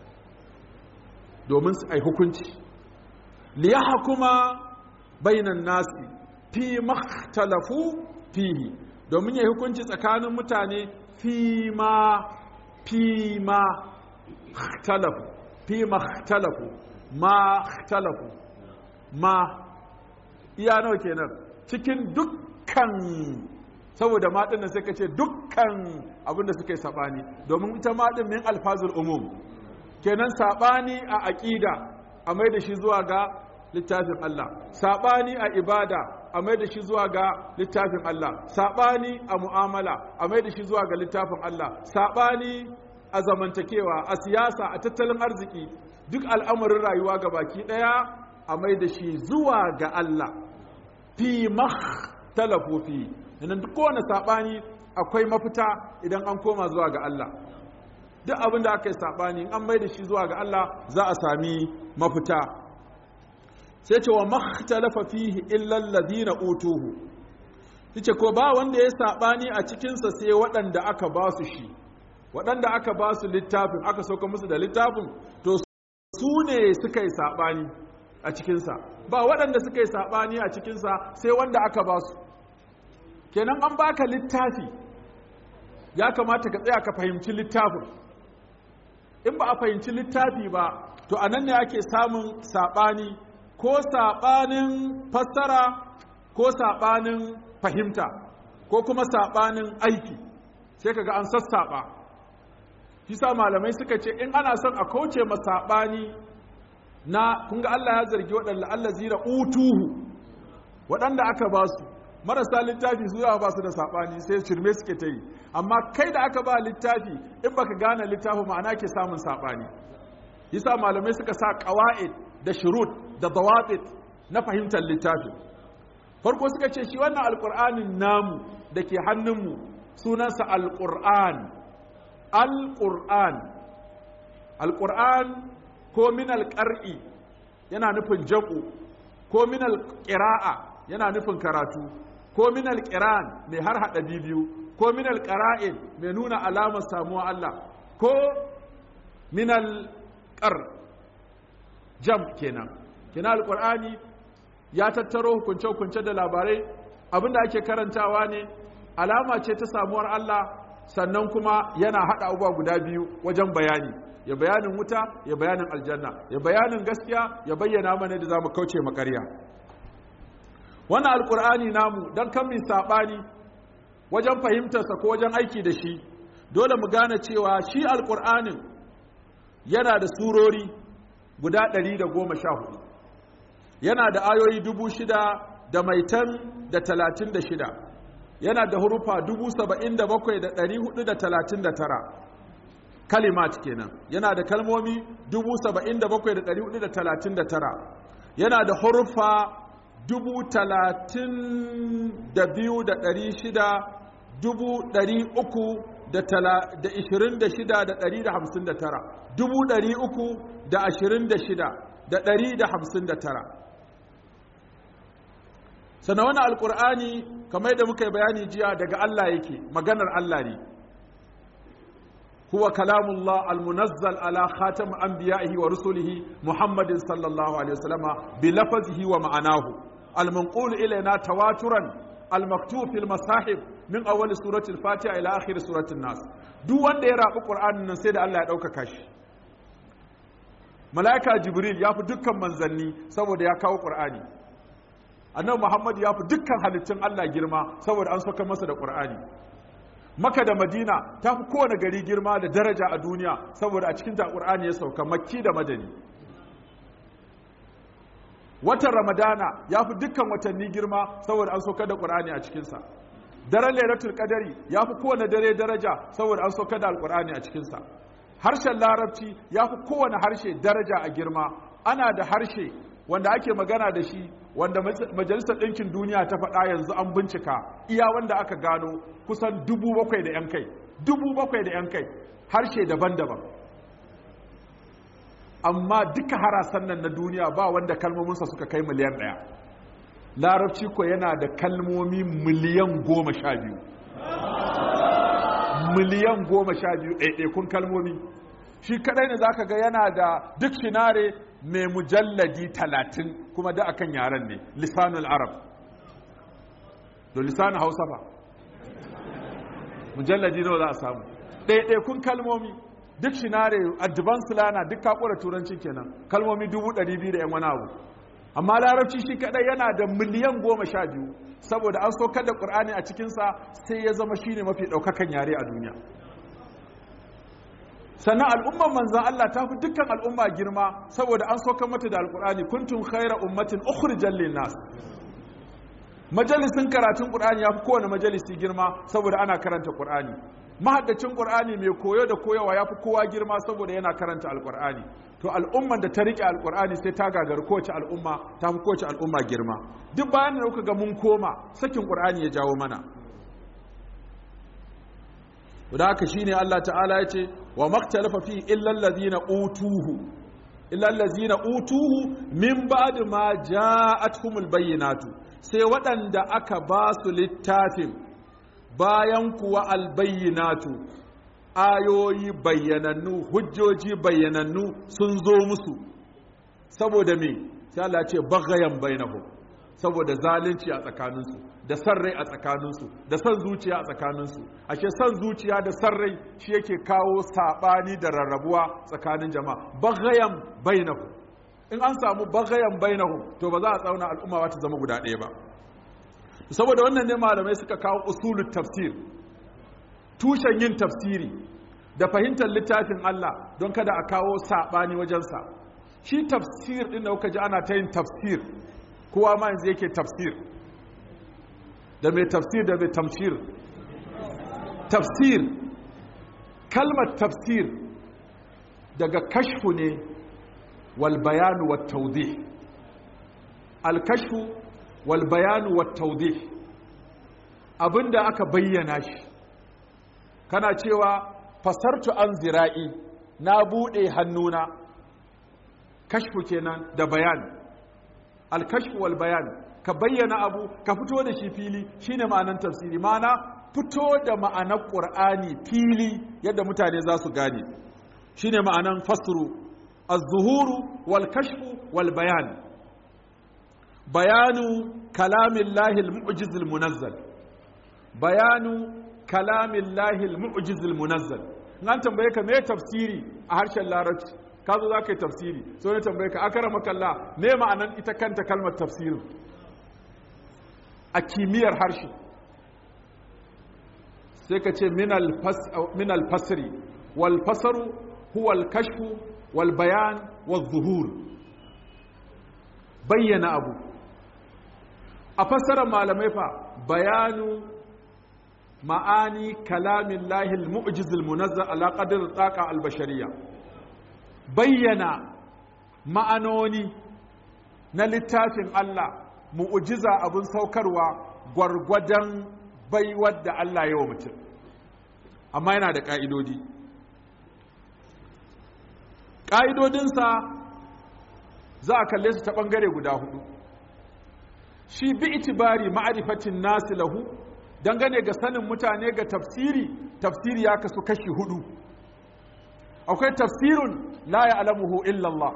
domin su ai hukunci liyahkuma bainan nasi fi makhtalafu fihi domin yayi hukunci tsakanin mutane fi ma فيما اختلفوا فيما اختلفوا ما اختلفوا ما iya nawa kenan cikin dukkan saboda ma din sai kace dukkan abinda suka yi sabani domin ita ma din min alfazul umum kenan sabani a aqida a mai da shi zuwa ga littafin Allah sabani a ibada a mai da shi zuwa ga littafin Allah saɓani a mu'amala a mai da shi zuwa ga littafin Allah saɓani a zamantakewa a siyasa a tattalin arziki duk al'amarin rayuwa ga baki ɗaya a mai da shi zuwa ga Allah fi makhtalafu fi nan duk kowane saɓani akwai mafita idan an koma zuwa ga Allah duk abin da aka yi saɓani an mai da shi zuwa ga Allah za a sami mafita sai ce wa makhtalafa fihi illa alladhina utuhu yace ko ba wanda ya sabani a cikin sa sai waɗanda aka ba su shi waɗanda aka ba su littafin aka sauka musu da littafin to su ne suka yi sabani a cikin sa ba waɗanda suka yi sabani a cikin sa sai wanda aka ba su kenan an baka littafi ya kamata ka tsaya ka fahimci littafin. In ba a fahimci littafi ba to anan ne ake samun saɓani, ko saɓanin fassara ko saɓanin fahimta ko kuma saɓanin aiki, sai kaga an sassaɓa. shi sa malamai suka ce in ana son a kauce ma saɓani na, kun ga Allah ya zargi waɗanda allazina utuhu, waɗanda aka ba su marasa littafi su yawa ba su da saɓani sai shirme suke ta yi, amma kai da aka ba littafi in baka gane littafi ma'ana ke samun saɓani. yasa malamai suka sa ƙawa'id da shurut da dawabit na fahimtar littafi. Farko suka ce shi wannan alƙur'anin namu da ke hannunmu sunansa alƙur'an. alƙur'an alƙur'an ko min alƙar'i yana nufin jam'u, ko min alƙira'a yana nufin karatu, ko min alƙiran mai har haɗa biyu, ko min alƙara'in mai nuna alamar samuwa Allah, ko min alƙar jam kenan. Kenan alƙur'ani ya tattaro hukunce-hukunce da labarai, abinda ake karantawa ne alama ce ta samuwar Allah, sannan kuma yana haɗa abubuwa guda biyu wajen bayani, ya bayanin wuta ya bayanin aljanna, ya bayanin gaskiya ya bayyana mana da za mu kauce makarya. Wannan alƙur'ani namu don kan min saɓani wajen fahimtarsa ko wajen aiki da shi, dole mu gane cewa shi alƙur'anin yana da surori guda ɗari da goma sha hudu, yana da ayoyi dubu shida da maitan da talatin da shida, yana da hurufa dubu saba'in da bakwai da ɗari hudu da talatin da tara, kalimat kenan, yana da kalmomi dubu saba'in da bakwai da ɗari hudu da talatin da tara, yana da hurufa dubu talatin da biyu da ɗari shida, dubu ɗari uku da ishirin da shida da ɗari da hamsin da tara, dubu ɗari uku da ashirin da shida da ɗari da hamsin da tara. Sannan wani alƙur'ani kamar da muka yi bayani jiya daga Allah yake, maganar Allah ne. huwa kalamullah almunazzal ala khatam anbiya'ihi wa rusulihi Muhammadin sallallahu alaihi wasallama bi lafazihi wa ma'anahu almanqul ilayna tawaturan almaktub fil masahib min awwal surati al-fatiha ila akhir surati an-nas. Duk wanda ya rabu Qur'anin nan sai da Allah ya dauka shi. Malaika Jibril ya fi dukkan manzanni saboda ya kawo Qur'ani. Annabi Muhammad ya fi dukkan halittun Allah girma saboda an saka masa da Qur'ani. Makka da Madina ta fi kowane gari girma da daraja a duniya saboda a cikin ta Qur'ani ya sauka, Makki da Madani. Watan Ramadana ya fi dukkan watanni girma saboda an sauka da Qur'ani a cikinsa. Daren Lailatul Qadari ya fi kowane dare daraja saboda an sauka da Al-Qur'ani a cikinsa. Harshen Larabci ya fi kowane harshe daraja a girma. Ana da harshe wanda ake magana da shi, wanda Majalisar Ɗinkin Duniya ta faɗa yanzu an bincika, iya wanda aka gano kusan dubu bakwai da ‘yan kai, dubu bakwai da ‘yan kai, harshe daban-daban. Amma duka harasan nan na duniya ba wanda kalmominsa suka kai miliyan ɗaya. Larabci ko yana da kalmomi miliyan goma sha biyu. Miliyan goma sha biyu ɗaiɗaikun kalmomi. Shi kaɗai ne za ka ga yana da dictionary mai mujalladi talatin kuma da akan yaren ne, lisanul arab. Da lisanul hausa ba. Mujalladi nawa za a samu. Ɗaiɗaikun kalmomi. Dictionary advanced lana duk kakura turanci kenan, kalmomi dubu ɗari biyu da ‘yan wani abu. Amma larabci shi kaɗai yana da miliyan goma sha biyu, saboda an saukar da ƙur'ani a cikinsa sai ya zama shi ne mafi ɗaukakan yare a duniya. Sannan al'umman manzan Allah ta fi dukkan al'umma girma saboda an saukar mata da alƙur'ani, kuntum khaira ummatin ukhrijal linnas. Majalisin karatun ƙur'ani ya fi kowane majalisi girma saboda ana karanta ƙur'ani. Mahaddacin Qur'ani mai koyo da koyawa ya fi kowa girma saboda yana karanta Al-Qur'ani. To al'umman da ta rike Al-Qur'ani sai ta gagari kowace al'umma, ta fi kowace al'umma girma. Duk bayan da kuka ga mun koma, sakin Qur'ani ya jawo mana. Da haka shine Allah Ta'ala ya ce wa maktalafa fi illa allazina utuhu illa allazina utuhu min ba'd ma ja'atuhumul bayyinatu. Sai waɗanda aka ba su littafin bayan kuwa albayyinatu, ayoyi bayyanannu, hujjoji bayyanannu sun zo musu. Saboda me? Sai Allah ce bagayan bainahum, saboda zalunci a tsakaninsu da san rai a tsakaninsu da san zuciya a tsakaninsu. Ashe san zuciya da san rai shi yake kawo saɓani da rarrabuwa tsakanin jama'a. Bagayan bainahu, in an samu bagayan bainahu to ba za a tsauna al'umma ba ta zama guda ɗaya ba. Saboda wannan ne malamai suka kawo usulul tafsir, tushen yin tafsiri da fahimtar littafin Allah don kada a kawo saɓani wajensa. Shi tafsir ɗin da kuka ji ana ta yin tafsir, kowa ma yanzu yake tafsir, da mai tafsir da mai tamshir. Tafsir, kalmar tafsir daga kashfu ne wal bayanu wat tawdih. Al kashfu wal bayanu wat tawdih, abinda aka bayyana shi. Kana cewa fasartu an zira'i, na bude hannuna, kashfu kenan da bayan. Al kashfu wal bayan, ka bayyana abu ka fito da shi fili, shine ma'anar tafsiri. Ma'ana fito da ma'anar Qur'ani fili yadda mutane za su gane, shine ma'anar fasru. Az-zuhuru wal kashfu wal bayan, bayanu kalamillahi al-mu'jiz al-munazzal, bayanu kalamillahi al-mu'jiz al-munazzal. Nan tambaye ka me tafsiri a harshen Larabci, ka zo za ka yi tafsiri, so ne tambaye ka akramaka Allah me ma'anar ita kanta kalmar tafsirin a kimiyyar harshe? Sai ka ce min al-fasri wal fasaru huwa al-kashfu wal bayan wal zuhur, bayyana abu. A fassarar malamai fa bayanu ma'ani kalamin lahil mu'jizil munazzal ala qadr taqa al-bashariyya, bayyana ma'anoni na littafin Allah, mu'jiza abun saukarwa gwargwadon baiwar da Allah ya wa mutum. Amma yana da ƙa'idodi. Ƙa'idodinsa za a kalle su ta ɓangare guda hudu. Shi bi itibari ma'arifatin nasi lahu, dangane ga sanin mutane ga tafsiri, tafsiri ya kasu kashi hudu. Akwai tafsirun la ya'lamuhu illa Allah.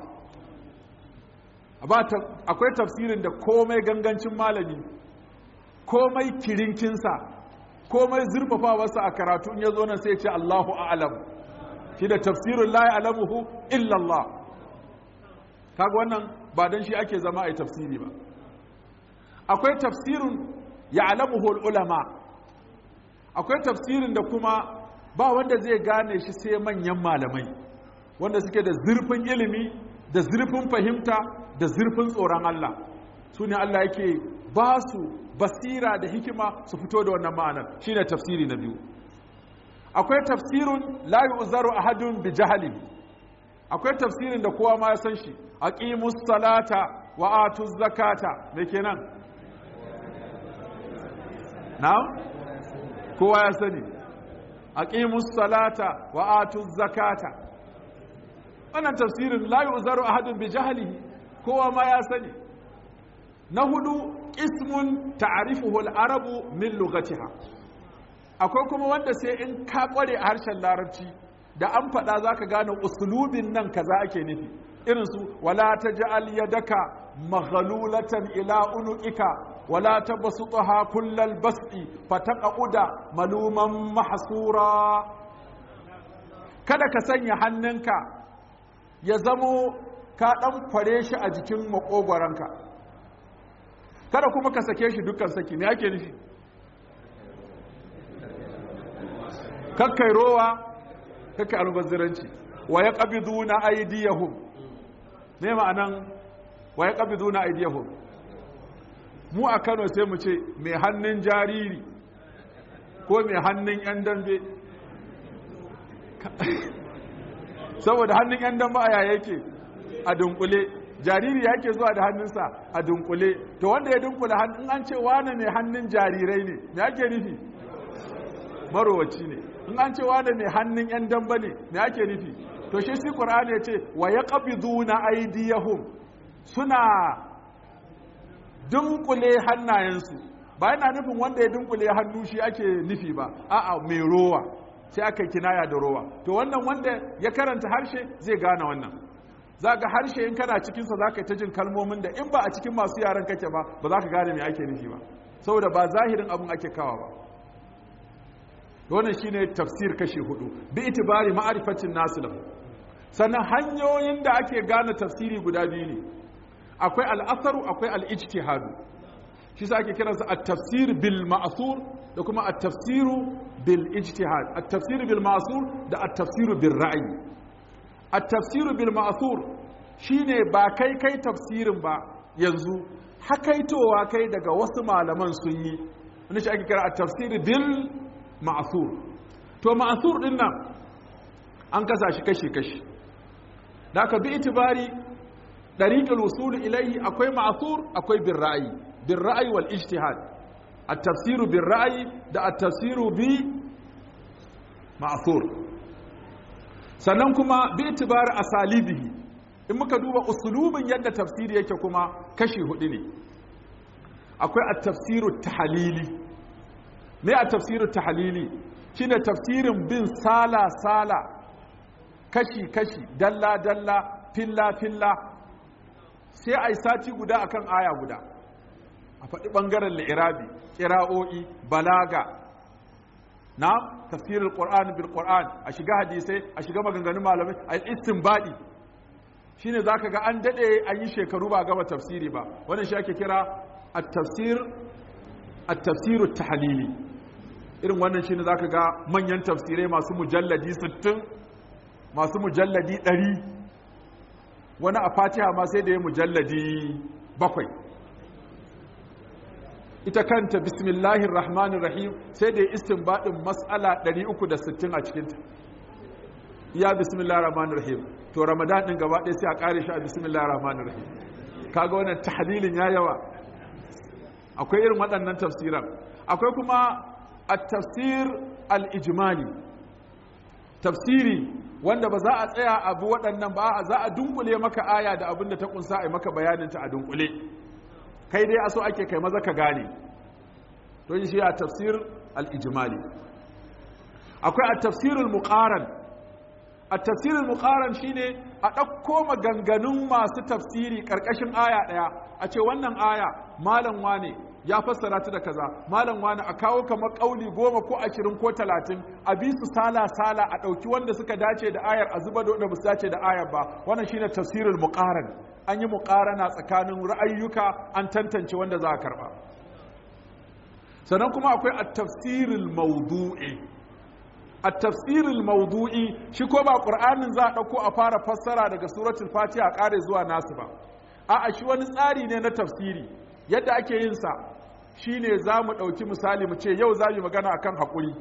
Akwai tafsirin da komai gangancin malami, komai kirinkinsa, komai zurfafawarsa a karatu in ya zo nan sai ce Allahu a'lam. Shi da tafsirun la ya'lamuhu illa Allah. Kaga wannan ba dan shi ake zama ai tafsiri ba. Akwai tafsirun ya'lamuhu ulama. Akwai tafsirin da kuma ba wanda zai gane shi sai manyan malamai wanda suke da zurfin ilimi, da zurfin fahimta, da zurfin tsoron Allah. Su ne Allah yake ba su basira da hikima su fito da wannan ma'anar. Shine tafsiri na biyu. Akwai tafsirun la yu'zaru ahadun bi jahlin. Akwai tafsirin da kowa ma ya san shi. Aqimus salata wa atuz zakata. Me kenan? Na'am? Kowa ya sani. Aqimus salata wa atuz zakata. Wannan tafsirin la yu'zaru ahadun bi jahlihi, kowa ma ya sani. Na hudu, ismun ta'rifuhu al-arabu min lughatiha. Akwai kuma wanda sai in ka kware a harshen Larabci da an faɗa zaka gane usulubin nan kaza ake nufi. Irin su wala taj'al yadaka maghlulatan ila unuqika wala tabsutha kullal bas'i fataqauda maluman mahsura. Kada ka sanya hannunka ya zamo ka dan kware shi a jikin makogwaranka, kada kuma ka sake shi dukkan saki. Me yake nufi? kakkai rowa, kakkai almubazziranci. Wa yaqbiduna aydiyahum, me ma'anan wa yaqbiduna aydiyahum? Mu a Kano sai mu ce mai hannun jariri ko mai hannun yan dambe, saboda hannun yan dambe a yaya yake a dunkule, jariri yake zuwa da hannunsa a dunkule. To wanda ya dunkule hannun, an ce wane mai hannun jarirai ne, me ake nufi? Marowaci ne. In an ce wane mai hannun yan damba ne, me ake nufi? To shi shi Qur'ani ya ce wa yaqbiduna aydiyahum, suna dunkule hannayensu. Ba yana nufin wanda ya dunkule hannu shi ake nufi ba, a'a mai rowa, sai aka kinaya da rowa. To wannan wanda ya karanta harshe zai gane wannan. za ga harshe in kana cikinsa za ka yi ta jin kalmomin da in ba a cikin masu yaran kake ba ba za ka gane me ake nufi ba saboda ba zahirin abin ake kawa ba. wannan shine tafsir kashi hudu bi itibari ma'rifatin nasu lahu. sannan hanyoyin da ake gane tafsiri guda biyu ne, akwai al'asaru akwai al'ijtihadu. shi sa ake kiransa at-tafsir bil ma'thur da kuma at-tafsiru bil ijtihad. at-tafsir bil ma'thur da at-tafsiru bil ra'yi. at-tafsiru bil ma'thur shine ba kai kai tafsirin ba yanzu hakaitowa kai daga wasu malaman sun yi, wanda shi ake kira at-tafsir bil ma'thur. to ma'thur din nan an kasa shi kashi kashi, da ka bi itibari dariqul usul ilayhi akwai ma'thur akwai bil ra'yi, bil ra'yi wal ijtihad. at-tafsiru bil ra'yi da at-tafsiru bi ma'thur. sannan kuma bi itibari asalibihi, in muka duba usulubin yadda tafsiri yake kuma kashi hudu ne. akwai at-tafsiru tahlili. me at-tafsiru tahlili? shine tafsirin bin sala sala, kashi kashi, dalla dalla, filla filla, sai ai sati guda akan aya guda, a faɗi ɓangaren li'irabi, ƙira'o'i, balaga, na tafsirin ƙur'an bil ƙur'an, a shiga hadisai, a shiga maganganun malamai, a istinbadi. shine zaka ga an dade an yi shekaru ba gaba tafsiri ba. wannan shi ake kira at-tafsir at-tafsir at-tahlili. irin wannan shine zaka ga manyan tafsirai masu mujalladi sittin, masu mujalladi ɗari, wani a Fatiha ma sai da ya mujalladi bakwai. ita kanta bismillahir rahmanir rahim sai da ya istinbadin mas'ala ɗari uku da sittin a cikinta. ya bismillahir rahmanir rahim, to ramadan din gaba ɗaya sai a ƙare shi a bismillahir rahmanir rahim. kaga wannan tahlilin ya yawa. akwai irin waɗannan tafsiran. akwai kuma at-tafsir al-ijmali, tafsiri wanda ba za a tsaya abu waɗannan ba, za a dunkule maka aya da abin da ta kunsa a maka bayaninta a dunkule, kai dai aso ake kai maza ka gane. to shi a tafsir al-ijmali. akwai at-tafsir al-muqaran. at-tafsir al-muqaran shine a ɗauko maganganun masu tafsiri ƙarƙashin aya ɗaya, a ce wannan aya malam wane ya fassara ta da kaza, malam wani a kawo kamar kauli goma ko ashirin ko talatin, a bi su sala sala, a ɗauki wanda suka dace da ayar, a zuba da wanda ba su dace da ayar ba. wannan shine tafsirul muqaran. an yi muqarana tsakanin ra'ayyuka, an tantance wanda za a karba. sannan kuma akwai at-tafsirul mawdu'i. at-tafsirul mawdu'i shi ko ba qur'anin za a ɗauko a fara fassara daga suratul fatiha a ƙare zuwa nasu ba, a'a shi wani tsari ne na tafsiri. yadda ake yin sa shine zamu dauki misali mu ce yau zamu magana akan hakuri,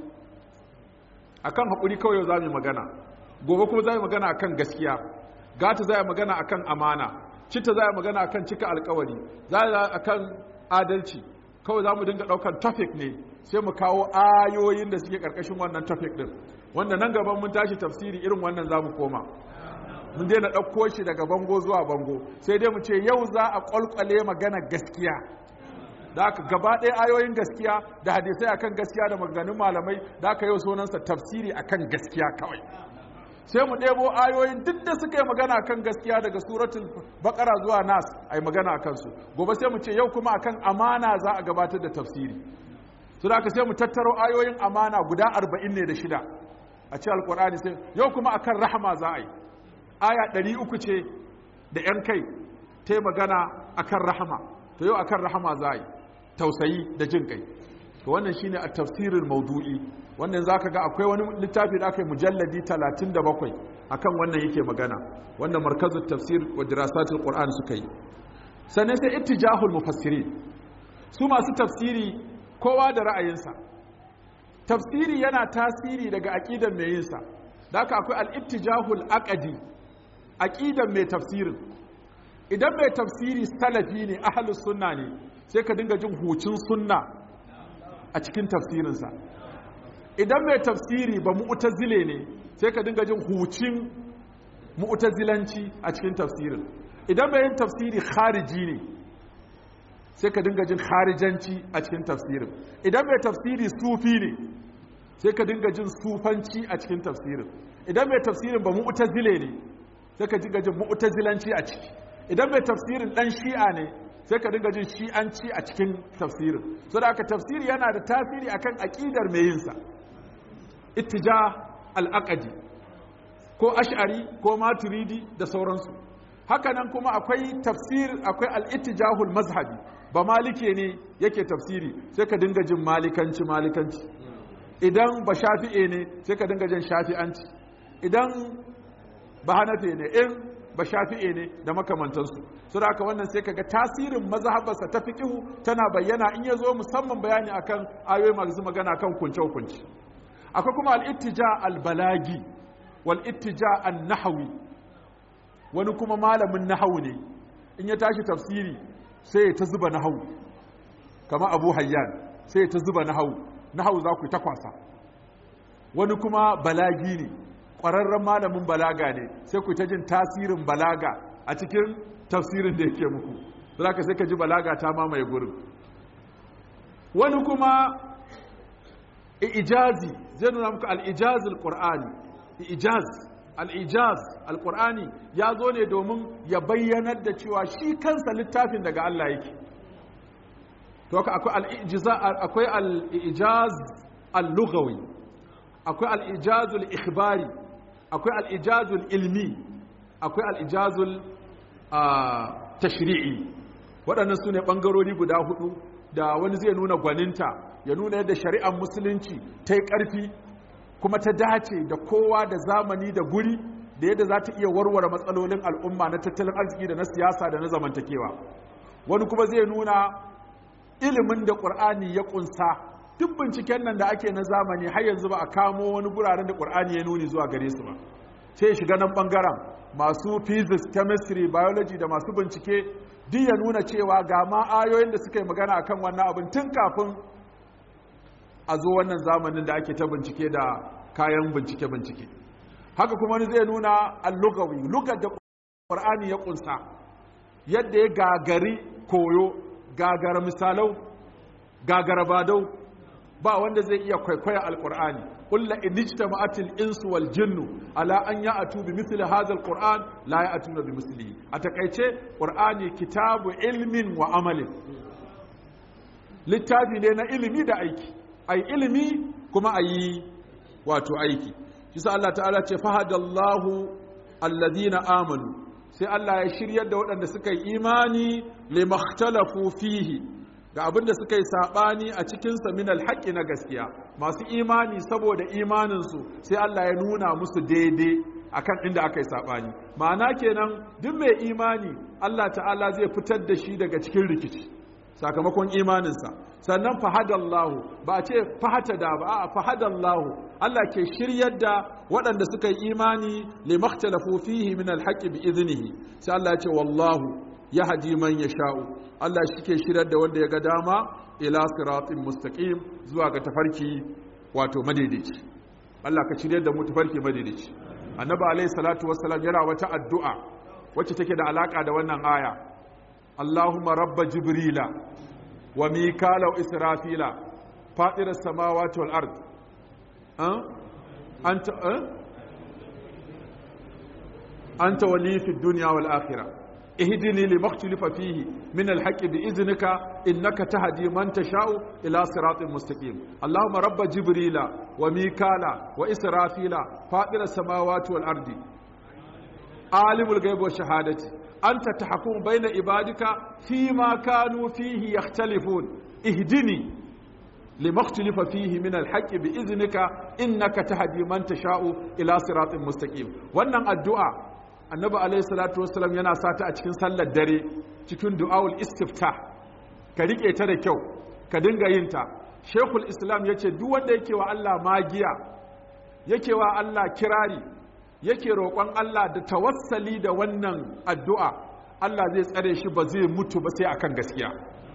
akan hakuri kawai yau zamu magana, gobe kuma zamu magana akan gaskiya, gata zamu magana akan amana, cita zamu magana akan cika alƙawari, zamu akan adalci. kawai zamu dinga daukan topic ne, sai mu kawo ayoyin da suke karkashin wannan topic din, wanda nan gaban mun tashi tafsiri irin wannan zamu koma. mun daina ɗauko shi daga bango zuwa bango, sai dai mu ce yau za a ƙwalƙwale magana gaskiya. da aka gaba ɗaya ayoyin gaskiya da hadisai akan gaskiya da maganganun malamai, da aka yau sunansa tafsiri akan gaskiya kawai. sai mu ɗebo ayoyin duk da suka yi magana akan gaskiya daga suratul baqara zuwa nas ai magana akan su. gobe sai mu ce yau kuma akan amana za a gabatar da tafsiri. to da aka sai mu tattaro ayoyin amana guda arba'in ne da shida a cikin alqur'ani, sai yau kuma akan rahama za a yi. aya ɗari uku ce da ‘yan kai ta yi magana a kan rahama, to yau a kan rahama za a yi tausayi da jin kai. to wannan shi ne a tafsirin maudu'i. wannan za ka ga akwai wani littafi da aka yi mujalladi talatin da bakwai a kan wannan yake magana, wannan markazin tafsir wa dirasatul qur'an suka yi. sannan sai ittijahul mufassirin, su masu tafsiri kowa da ra'ayinsa. tafsiri yana tasiri daga aƙidan mai yinsa, da haka akwai al-ittijahul aqdi, aqidan mai tafsirin. idan mai tafsiri salafi ne, ahlus sunna ne, sai ka dinga jin hucin sunna a cikin tafsirinsa. idan mai tafsiri ba mu'tazile ne, sai ka dinga jin hucin mu'tazilanci a cikin tafsirin. idan mai yin tafsiri khariji ne, sai ka dinga jin kharijanci a cikin tafsirin. idan mai tafsiri sufi ne, sai ka dinga jin sufanci a cikin tafsirin. idan mai tafsirin ba mu'tazile ne, sai ka dinga jin mu'tazilanci a ciki idan mai tafsirin dan shi'a ne sai ka dinga jin shi'anci a cikin tafsirin saboda haka tafsiri yana da tasiri akan aqidar mai yin sa ittija al-aqdi ko ash'ari ko maturidi da sauransu haka nan kuma akwai tafsir akwai al-ittijahul mazhabi ba malike ne yake tafsiri sai ka dinga jin malikanci malikanci idan ba shafi'e ne sai ka dinga jin shafi'anci idan ba hanafe ne in ba shafi'e ne da makamantansu su da haka wannan sai kaga tasirin mazhabarsa ta fiqhu tana bayyana in ya zo musamman bayani akan ayoyi masu magana kan kunce hukunci akwai kuma al-ittija al-balagi wal ittija an-nahwi wani kuma malamin nahwu ne in ya tashi tafsiri sai ya ta zuba nahwu kama Abu Hayyan sai ya ta zuba nahwu nahwu za ku ta kwasa wani kuma balagi ne ƙwararren malamin balaga ne sai ku ta jin tasirin balaga a cikin tafsirin da yake muku za ka sai ka ji balaga ta mamaye gurin wani kuma ijazi zai nuna muku al'ijazul ƙur'ani ijaz al'ijaz al-ƙur'ani ya zo ne domin ya bayyanar da cewa shi kansa littafin daga Allah yake to akwai al'ijaz al-lughawi akwai al'ijazul ikhbari akwai al'ijazul ilmi akwai al'ijazul tashri'i waɗannan su ne ɓangarori guda hudu da wani zai nuna gwaninta ya nuna yadda shari'ar musulunci ta yi ƙarfi kuma ta dace da kowa da zamani da guri da yadda za ta iya warware matsalolin al'umma na tattalin arziki da na siyasa da na zamantakewa wani kuma zai nuna ilimin da ƙur'ani ya ƙunsa duk binciken nan da ake na zamani har yanzu ba a kamo wani guraren da ƙur'ani ya nuni zuwa gare su ba sai shiga nan ɓangaren masu physics chemistry biology da masu bincike duk ya nuna cewa ga ma ayoyin da suka yi magana akan wannan abin tun kafin a zo wannan zamanin da ake ta bincike da kayan bincike-bincike haka kuma wani zai nuna al-lugawi lugar da ƙur'ani ya ƙunsa yadda ya gagari koyo gagara misalau gagara badau ba wanda zai iya kwaikwaya alqur'ani qul la inijtama'atil insu wal jinnu ala an ya'tu bi mithli hadha alqur'an la ya'tuna bi mithlihi a takaice qur'ani kitabu ilmin wa amalin littafi ne na ilimi da aiki ai ilimi kuma ayi wato aiki shi sa Allah ta'ala ce fahadallahu alladhina amanu sai Allah ya shiryar da waɗanda suka yi imani limakhtalafu fihi ga abin da suka yi saɓani a cikinsa min alhaƙi na gaskiya masu imani saboda imaninsu sai Allah ya nuna musu daidai akan inda aka yi saɓani ma'ana kenan duk mai imani Allah ta'ala zai fitar da shi daga cikin rikici sakamakon imaninsa sannan fahadallahu ba a ce fahata da ba a fahadallahu Allah ke shiryar da waɗanda suka yi imani limakhtalafu fihi min alhaƙi bi iznihi sai Allah ya ce wallahu yahdi man yasha'u Allah shi ke shirar da wanda ya ga dama ila siratin mustaqim zuwa ga tafarki wato madaidaici Allah ka shiryar da mu tafarki madaidaici annabi alayhi salatu wassalam yana wata addu'a wacce take da alaka da wannan aya Allahumma rabba jibrila wa mikala wa israfila fatira samawati wal ard anta anta wali fi dunya wal akhirah اهدني لما اختلف فيه من الحق بإذنك إنك تهدي من تشاء إلى صراط مستقيم اللهم رب جبريل وميكال وإسرافيل فاطر السماوات والأرض عالم الغيب والشهادة أنت تحكم بين عبادك فيما كانوا فيه يختلفون اهدني لما اختلف فيه من الحق بإذنك إنك تهدي من تشاء إلى صراط مستقيم wannan addu'a annabi alayhi salatu wassalam yana sata a cikin sallar dare cikin du'aul istiftah ka rike ta da kyau ka dinga yin ta shaykhul islam yace duk wanda yake wa Allah magiya yake wa Allah kirari yake roƙon Allah da tawassali da wannan addu'a Allah zai tsare shi ba zai mutu ba sai akan gaskiya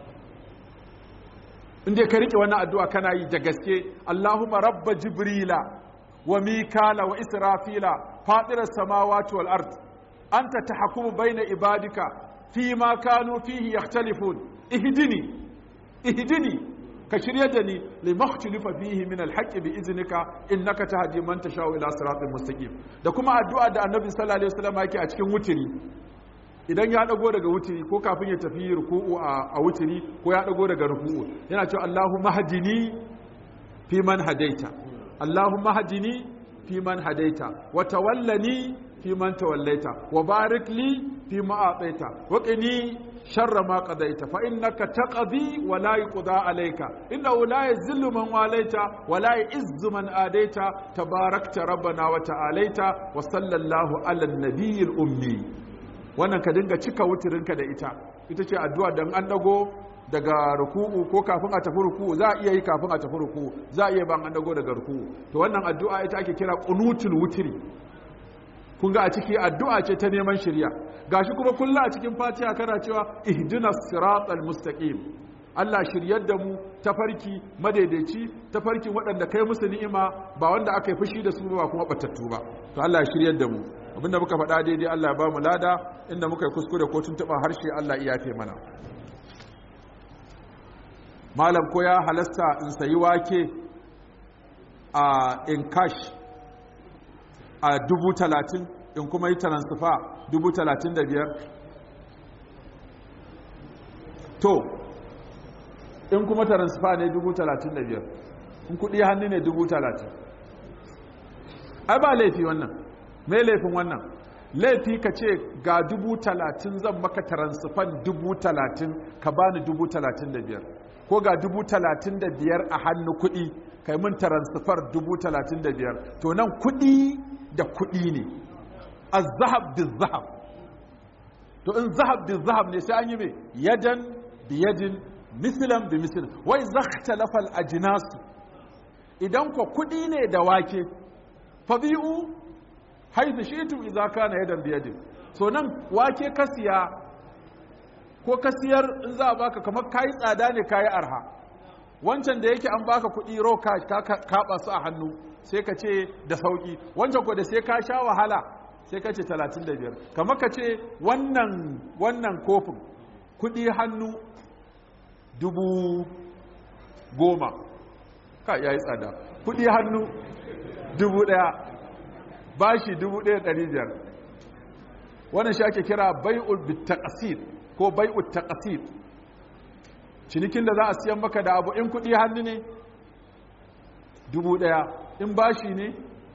inda ka rike wannan addu'a kana yi da gaske Allahumma rabba jibrila wa mikala wa israfila fatiras samawati wal ard anta tahkumu bayna ibadika fima kanu fihi yakhtalifun ihdini ihdini ka shirye da ni limakhtalifa fihi min alhaqqi bi iznika innaka tahdi man tashau ila siratin mustaqim da kuma addu'a da annabi sallallahu alaihi wasallam yake a cikin wutiri idan ya dago daga wutiri ko kafin ya tafi ruku'u a wutiri ko ya dago daga ruku'u yana cewa Allahumma hadini fi man hadaita Allahumma hadini fi man hadaita wa tawallani fi man tawallaita wa barik li fi ma ataita wa qini sharra ma qadaita fa innaka taqdi wa la yuqda alayka innahu la yazillu man walaita wa la yu'izzu man adaita tabarakta rabbana wa ta'alaita wa sallallahu ala nabiyil ummi wannan ka dinga cika wutirinka da ita ita ce addu'a dan an dago daga ruku'u ko kafin a tafi ruku'u za a iya yi kafin a tafi ruku'u za a iya ban an dago daga ruku'u to wannan addu'a ita ake kira qunutul wutri kun ga a ciki addu'a ce ta neman shirya gashi kuma kullu a cikin Fatiha kana cewa ihdinas siratal mustaqim Allah shiryar da mu tafarki madaidaici tafarkin waɗanda kai musu ni'ima ba wanda aka yi fushi da su ba kuma batattu ba to Allah ya shiryar da mu abinda muka faɗa daidai Allah ya ba mu lada inda muka yi kuskure ko tuntuɓa harshe Allah ya yafe mana malam ko ya halasta in sayi wake a in cash a dubu talatin in kuma yi taransifa dubu talatin da biyar to in kuma taransifa ne dubu talatin da biyar in kudi hannu ne dubu talatin ai ba laifi wannan mai laifin wannan laifi ka ce ga dubu talatin zan maka taransifan dubu talatin ka bani dubu talatin da biyar ko ga dubu talatin da biyar a hannu kudi kai mun taransifar dubu talatin da biyar to nan kudi da kudi ne az-zahab biz-zahab to in zahab biz-zahab ne sai an yi me yadan bi yadin mislan bi misl wai zakhtalafa al-ajnas idan ko kudi ne da wake fabi'u haythu shi'tum idza kana yadan bi yadin so nan wake kasiya ko kasiyar in za a baka kamar kai tsada ne kai arha wancan da yake an baka kudi raw cash ka kaba su a hannu sai ka ce da sauki wancan ko da sai ka sha wahala sai ka ce talatin da biyar kamar ka ce wannan wannan kofin kudi hannu dubu goma ka yayi tsada kudi hannu dubu daya bashi dubu daya dari biyar wannan shi ake kira bai'ul bitaqasid ko bai'ut taqasid cinikin da za a siyan maka da abu in kudi hannu ne dubu daya in bashi ne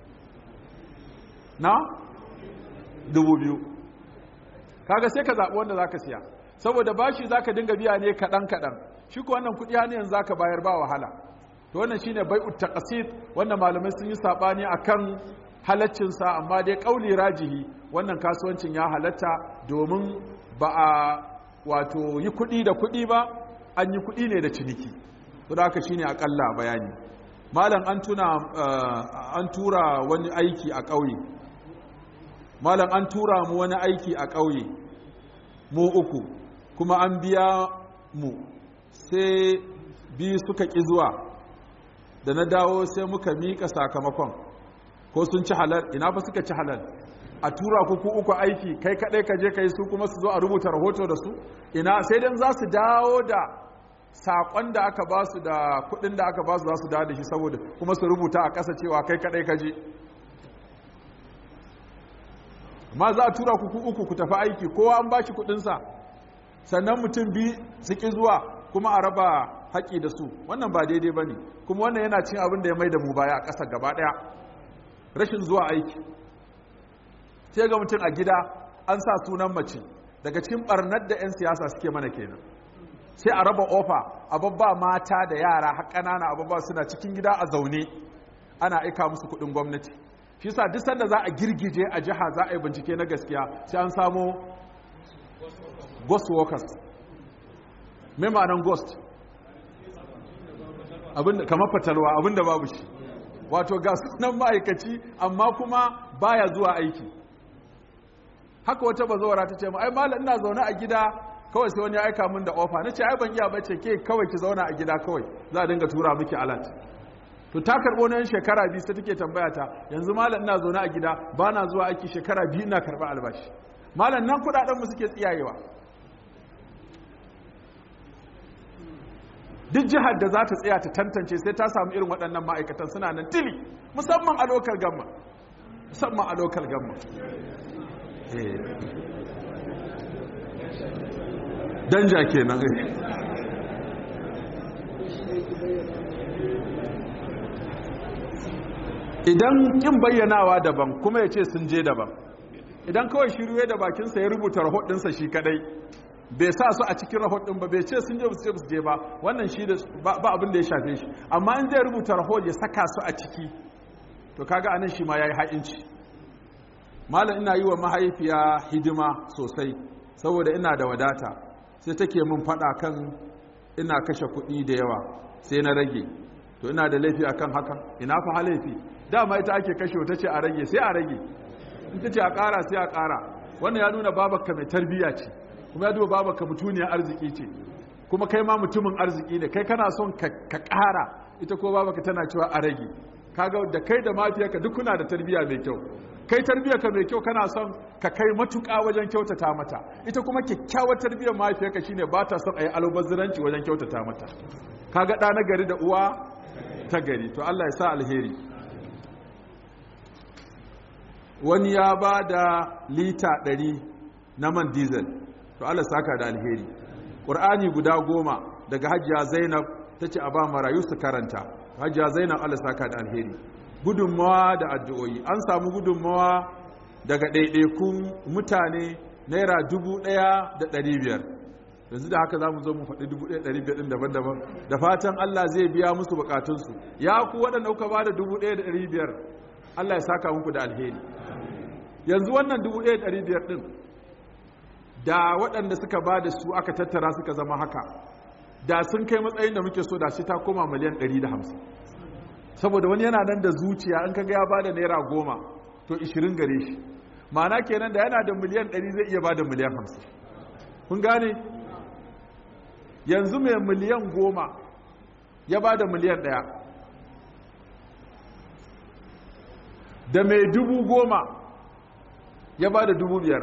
na dubu biyu kaga sai ka zaɓi wanda za ka siya saboda bashi za ka dinga biya ne kaɗan-kaɗan shi ko wannan kuɗi hannu yanzu za ka bayar ba wahala to wannan shi ne bai'ut taqasid wannan malamai sun yi saɓani a kan halaccinsa amma dai ƙauli rajihi wannan kasuwancin ya halatta domin ba a wato yi kuɗi da kuɗi ba an yi kuɗi ne da ciniki to da haka shi ne aƙalla bayani malam an tuna an tura wani aiki a ƙauye malam an tura mu wani aiki a ƙauye mu uku kuma an biya mu sai biyu suka ƙi zuwa da na dawo sai muka miƙa sakamakon ko sun ci halal ina fa suka ci halal a tura ku ku uku aiki kai kaɗai ka je ka yi su kuma su zo a rubuta rahoto da su ina sai dan za su dawo da saƙon da aka ba su da kuɗin da aka ba su za su dawo da shi saboda kuma su rubuta a ƙasa cewa kai kaɗai ka je ma za a tura ku uku ku tafi aiki kowa an ba shi kuɗinsa sannan mutum bi su ƙi zuwa kuma a raba haƙi da su wannan ba daidai ba ne kuma wannan yana cin abin da ya mai da mu baya a ƙasa gaba ɗaya rashin zuwa aiki sai ga mutum a gida an sa sunan mace daga cikin ɓarnar da 'yan siyasa suke mana kenan sai a raba ofa a babba mata da yara har ƙanana a babba suna cikin gida a zaune ana aika musu kuɗin gwamnati shi sa duk sanda za a girgije a jiha za a yi bincike na gaskiya sai an samo ghost workers mai ma'anan ghost abinda kamar fatalwa abinda babu shi wato ga sunan ma'aikaci amma kuma baya zuwa aiki haka wata bazawara ta ce mu ai malam ina zaune a gida kawai sai wani ya aika min da ofa nace ai ban iya bace ke kawai ki zauna a gida kawai za a dinga tura miki alert to ta karbo nan shekara biyu sai take tambaya ta yanzu malam ina zaune a gida ba na zuwa aiki shekara biyu ina karba albashi malam nan kudaden mu suke tsiyayewa duk jihar da za ta tsaya ta tantance sai ta samu irin waɗannan ma'aikatan suna nan tili musamman a lokal gamma musamman a lokal gamma danja kenan idan kin bayyanawa daban kuma ya ce sun je daban idan kawai shi ruwe da bakinsa ya rubuta rahotonsa shi kadai bai sa su a cikin rahoton ba bai ce sun je su ce su je ba wannan shi da ba abin da ya shafe shi amma in zai rubuta rahoton ya saka su a ciki to kaga anan shi ma yayi ha'inci malam ina yi wa mahaifiya hidima sosai saboda ina da wadata sai take min fada kan ina kashe kuɗi da yawa sai na rage to ina da laifi akan haka ina fa laifi dama ita ake kashe ta ce a rage sai a rage in ta ce a ƙara sai a ƙara wannan ya nuna babarka mai tarbiyya ce kuma ya duba babarka mutuniyar arziki ce kuma kai ma mutumin arziki ne kai kana son ka ƙara ita ko babarka tana cewa a rage kaga da kai da mafiyarka duk kuna da tarbiyya mai kyau kai tarbiyarka mai kyau kana son ka kai matuƙa wajen kyautata mata ita kuma kyakkyawar tarbiyyar mafiyarka shine ba ta son a yi albaziranci wajen kyautata mata kaga ɗa na gari da uwa ta gari to Allah ya sa alheri wani ya ba da lita ɗari na man diesel to Allah saka da alheri ƙur'ani guda goma daga hajiya zainab ta ce a ba marayu su karanta hajiya zainab Allah saka da alheri gudunmawa da addu'o'i an samu gudunmawa daga ɗaiɗaikun mutane naira dubu ɗaya da ɗari biyar yanzu da haka za mu zo mu faɗi dubu ɗaya da ɗari biyar ɗin daban-daban da fatan Allah zai biya musu bukatunsu ya ku waɗanda kuka ba da dubu ɗaya da ɗari biyar Allah ya saka muku da alheri yanzu wannan dubu ɗaya da ɗari biyar ɗin da waɗanda suka ba da su aka tattara suka zama haka da sun kai matsayin da muke so da shi ta koma miliyan ɗari da hamsin saboda wani yana nan da zuciya in kaga ya ba da naira goma to ishirin gare shi ma'ana kenan da yana da miliyan ɗari zai iya ba da miliyan hamsin kun gane yanzu mai miliyan goma ya ba da miliyan ɗaya da mai dubu goma ya ba da dubu biyar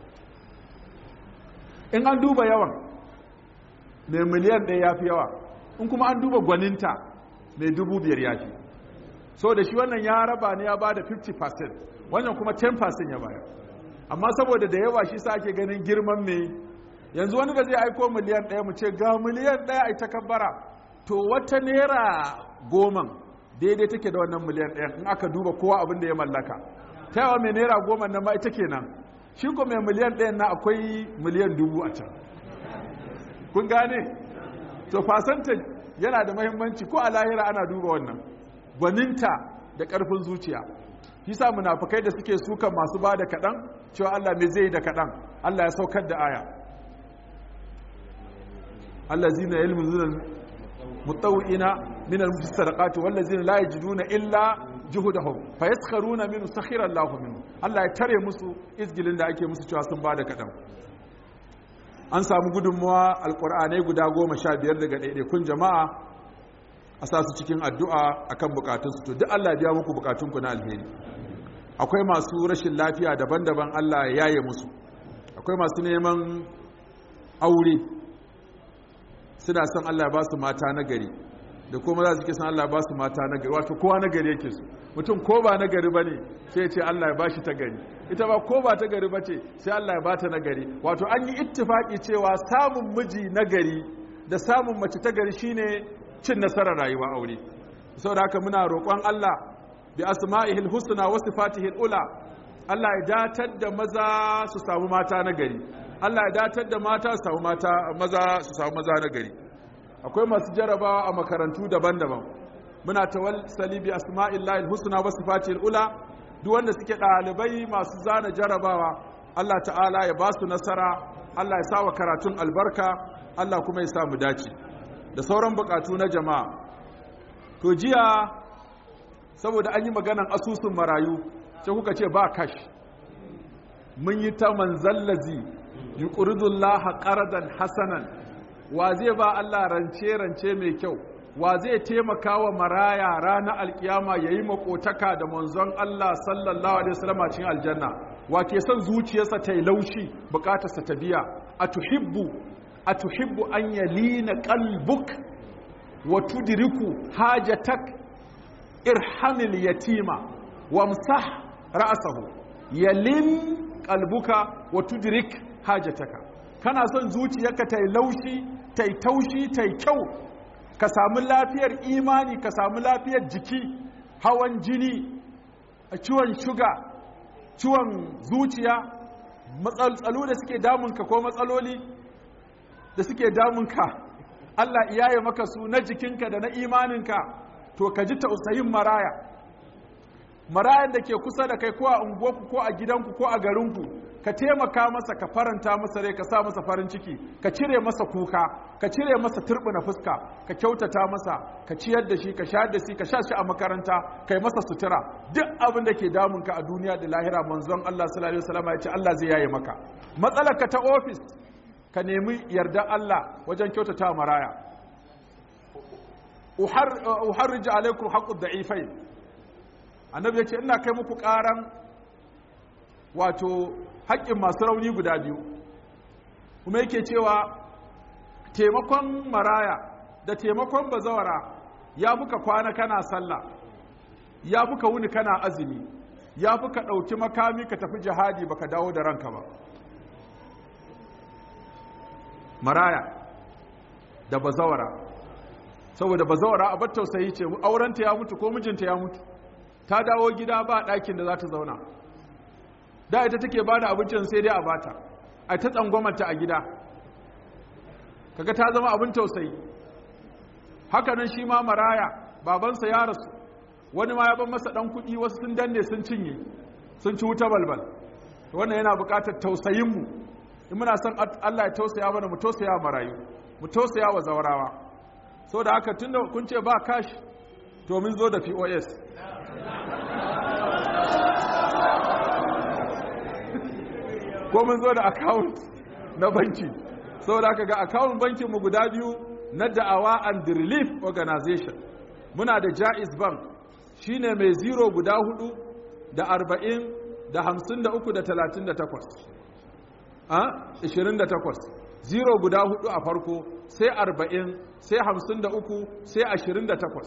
in an duba yawan mai miliyan ɗaya ya fi yawa in kuma an duba gwaninta mai dubu biyar ya fi so da shi wannan ya raba ne ya ba da fifty percent wannan kuma ten percent ya bayar amma saboda da yawa shi sa ake ganin girman mai yanzu wani da zai aiko miliyan ɗaya mu ce ga miliyan ɗaya a ta kabbara to wata naira goman daidai take da wannan miliyan ɗaya in aka duba kowa abin da ya mallaka ta yawa mai naira goma nan ma ita kenan shi ko mai miliyan ɗaya na akwai miliyan dubu a can kun gane to fasanta yana da mahimmanci ko a lahira ana duba wannan gwaninta da ƙarfin zuciya shi sa munafukai da suke sukan masu ba da kaɗan cewa Allah mai zai da kaɗan Allah ya saukar da aya allazina yalmuzuna mutawina min al-sadaqati wallazina la yajiduna illa juhudahum fayaskharuna minhu sakhira Allahu minhu Allah ya tare musu izgilin da ake musu cewa sun bada kadan an samu gudunmuwa alqur'anai guda goma sha biyar daga daidaikun jama'a a sa su cikin addu'a akan bukatunsu to duk Allah ya biya muku bukatunku na alheri akwai masu rashin lafiya daban-daban Allah ya yaye musu akwai masu neman aure suna son Allah ba su mata na gari da kuma za su ke son Allah ba su mata na gari wato kowa na gari yake su mutum ko ba na gari ba ne sai ce Allah ya ba shi ta gari ita ba ko ba ta gari ba ce sai Allah ya ba ta na gari wato an yi ittifaki cewa samun miji na gari da samun mace ta gari shine cin nasarar rayuwa aure saboda haka muna roƙon Allah bi asma'ihil husna wa sifatihil ula Allah ya datar da maza su samu mata na gari Allah ya datar da mata su samu mata maza su samu maza na gari akwai masu jarabawa a makarantu daban-daban muna tawassali bi asma'illahil husna wa sifatil ula duk wanda suke dalibai masu zana jarabawa Allah ta'ala ya ba su nasara Allah ya sa wa karatun albarka Allah kuma ya sa mu dace da sauran bukatu na jama'a to jiya saboda an yi maganan asusun marayu sai kuka ce ba kash mun yi ta manzallazi yuqridullaha qardan hasanan wa zai ba Allah rance rance mai kyau wa zai taimaka wa maraya ranar alkiyama yayi makotaka da manzon Allah sallallahu alaihi wasallam cikin aljanna wa ke son zuciyarsa ta yi laushi bukatarsa ta biya atuhibbu atuhibbu an yalina qalbuk wa tudriku hajatak irhamil yatima wamsah ra'sahu yalin qalbuka wa tudrik hajataka. Kana son zuciyarka ta yi laushi ta yi taushi ta yi kyau, ka samu lafiyar imani, ka samu lafiyar jiki, hawan jini, ciwon shuga, ciwon zuciya, matsaloli da suke damunka ko matsaloli da suke damunka Allah iyaye maka su na jikinka da na imaninka, to ka ji tausayin maraya. Marayan da ke kusa da kai ko a unguwarku ko a gidanku ko a garinku, ka taimaka masa, ka faranta masa rai, ka sa masa farin ciki, ka cire masa kuka, ka cire masa turbina fuska, ka kyautata masa, ka ciyar da shi, ka shayar da shi, ka sha shi a makaranta, kai masa sutura. Duk abin da ke damunka a duniya da lahira, manzon Allah sallallahu alaihi wasallam ya ce Allah zai yaye maka. Matsalarka ta ofis, ka nemi yarda Allah wajen kyautata maraya. Uharrij alaikum haqqud da'ifain. Annabi ya ce ina kai muku ƙaran wato haƙƙin masu rauni guda biyu, kuma yake cewa taimakon maraya da taimakon bazawara ya fi ka kwana kana sallah, ya fi ka wuni kana azumi, ya fi ka ɗauki makami ka tafi jihadi baka dawo da ranka ba. Maraya da bazawara, saboda bazawara a bar tausayi ce, aurenta ya mutu ko mijinta ya mutu, ta dawo gida ba ɗakin da za ta zauna, da ita take ba da abincin sai dai a bata, a ta tsangwamanta a gida, kaga ta zama abin tausayi. Hakanan shi ma maraya, babansa ya rasu, wani ma ya ban masa ɗan kuɗi, wasu sun danne sun cinye, sun ci wuta balbal. Wannan yana buƙatar tausayinmu, in muna son Allah ya tausaya mana, mu tausaya marayu, mu tausaya wa zawarawa. So da haka tunda kun ce ba cash, to mun zo da P O S. Ko mun zo da account na banki, saboda aka ga account bankin mu guda biyu na Da'awa and Relief Organization. Muna da Jaiz Bank, shine mai zero guda hudu da arba'in da hamsin da uku da talatin da takwas, a ishirin da takwas, zero guda hudu a farko, sai arba'in, sai hamsin da uku, sai ashirin da takwas.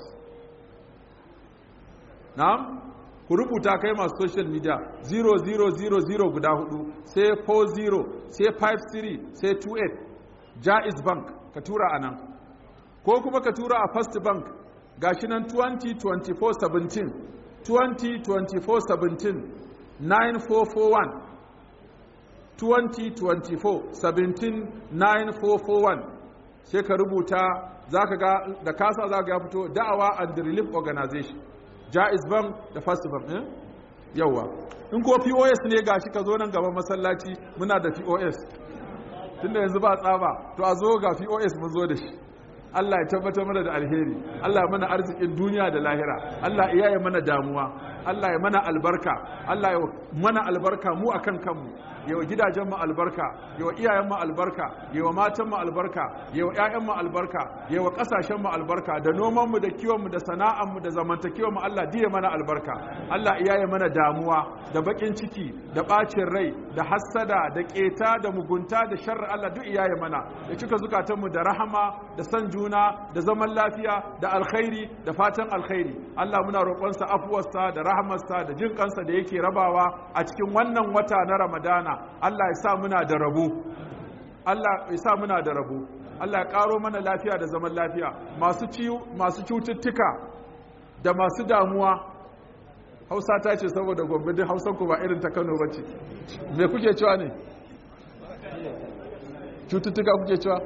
Na'am? Ku rubuta kai masu social media zero zero zero zero guda hudu, sai four zero, sai five three, sai two eight. Jaiz Bank ka tura anan, ko kuma ka tura a First Bank gashi nan twenty twenty-four seventeen twenty twenty-four seventeen nine four four one twenty twenty-four seventeen nine four four one. Sai ka rubuta, zaka ga da kasa zaka ga fito Da'awa and Relief Organization, Jaiz Bank da First Bank. eh yawa in ko P O S ne gashi ka zo nan gaban masallaci, muna da P O S tunda yanzu ba tsaba, to a zo ga P O S mun zo da shi. Allah ya tabbatar mana da alheri, Allah ya mana arzikin duniya da lahira, Allah ya yi mana damuwa, Allah ya mana albarka, Allah ya mana albarka mu akan kanmu, yawa gidajen mu albarka, yawa iyayen mu albarka, yawa matan mu albarka, yawa ƴaƴan mu albarka, yawa kasashen mu albarka, da noman mu da kiwon mu da sana'an mu da zamantakewar mu, Allah diye mana albarka. Allah ya yi mana damuwa da bakin ciki da bacin rai da hassada da keta da mugunta da sharri, Allah duk ya yi mana, ya cika zukatan mu da rahama da san juna da zaman lafiya da alkhairi da fatan alkhairi. Allah muna roƙonsa afuwarsa da rahamarsa da jin kansa da yake rabawa a cikin wannan wata na Ramadana. Allah ya sa muna da rabo, Allah ya sa muna da rabo, Allah ya ƙaro mana lafiya da zaman lafiya. Masu ciwo, masu cututtuka da masu damuwa, Hausa ta ce saboda Gombe din Hausan ku ba irin ta Kano bace. Me kuke cewa ne? Cututtuka kuke cewa?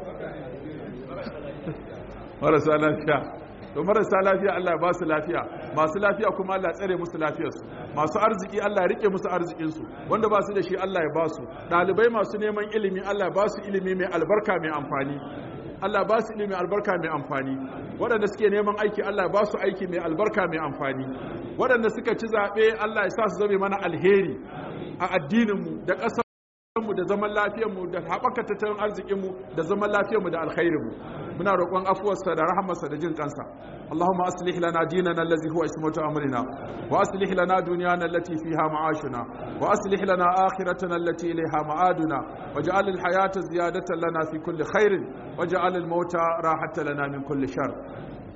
Marasa lafiya. To marasa lafiya Allah ya ba su lafiya, masu lafiya kuma Allah ya tsare musu lafiyarsu, masu arziki Allah ya rike musu arzikinsu, wanda ba su da shi Allah ya ba su, ɗalibai masu neman ilimi Allah ya ba su ilimi mai albarka mai amfani, Allah ba su ilimi albarka mai amfani, waɗanda suke neman aiki Allah ya ba su aiki mai albarka mai amfani, waɗanda suka ci zaɓe Allah ya sa su zame mana alheri a addininmu da ƙasar mu da zaman lafiyarmu da haɓaka tattalin arzikinmu da zaman lafiyarmu da alkhairinmu. Muna roƙon afuwarsa da rahamarsa da jin kansa. Allahumma aslih lana dinana allazi huwa ismatu amrina wa aslih lana dunyana allati fiha ma'ashuna wa aslih lana akhiratana allati ilayha ma'aduna waj'al al-hayata ziyadatan lana fi kulli khairin waj'al al-mauta rahatan lana min kulli shar.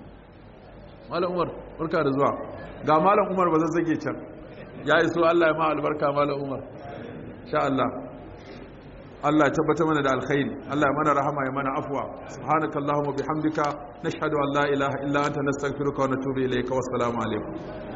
malam umar barka da zuwa ga malam umar ba zazzage can ya iso Allah ya ma albarka malam umar sha Allah Allah ya tabbata mana da alkhairi Allah ya mana rahama ya mana afwa subhanakallahumma bihamdika nashhadu an la ilaha illa anta nastaghfiruka wa natubu ilayka wassalamu alaikum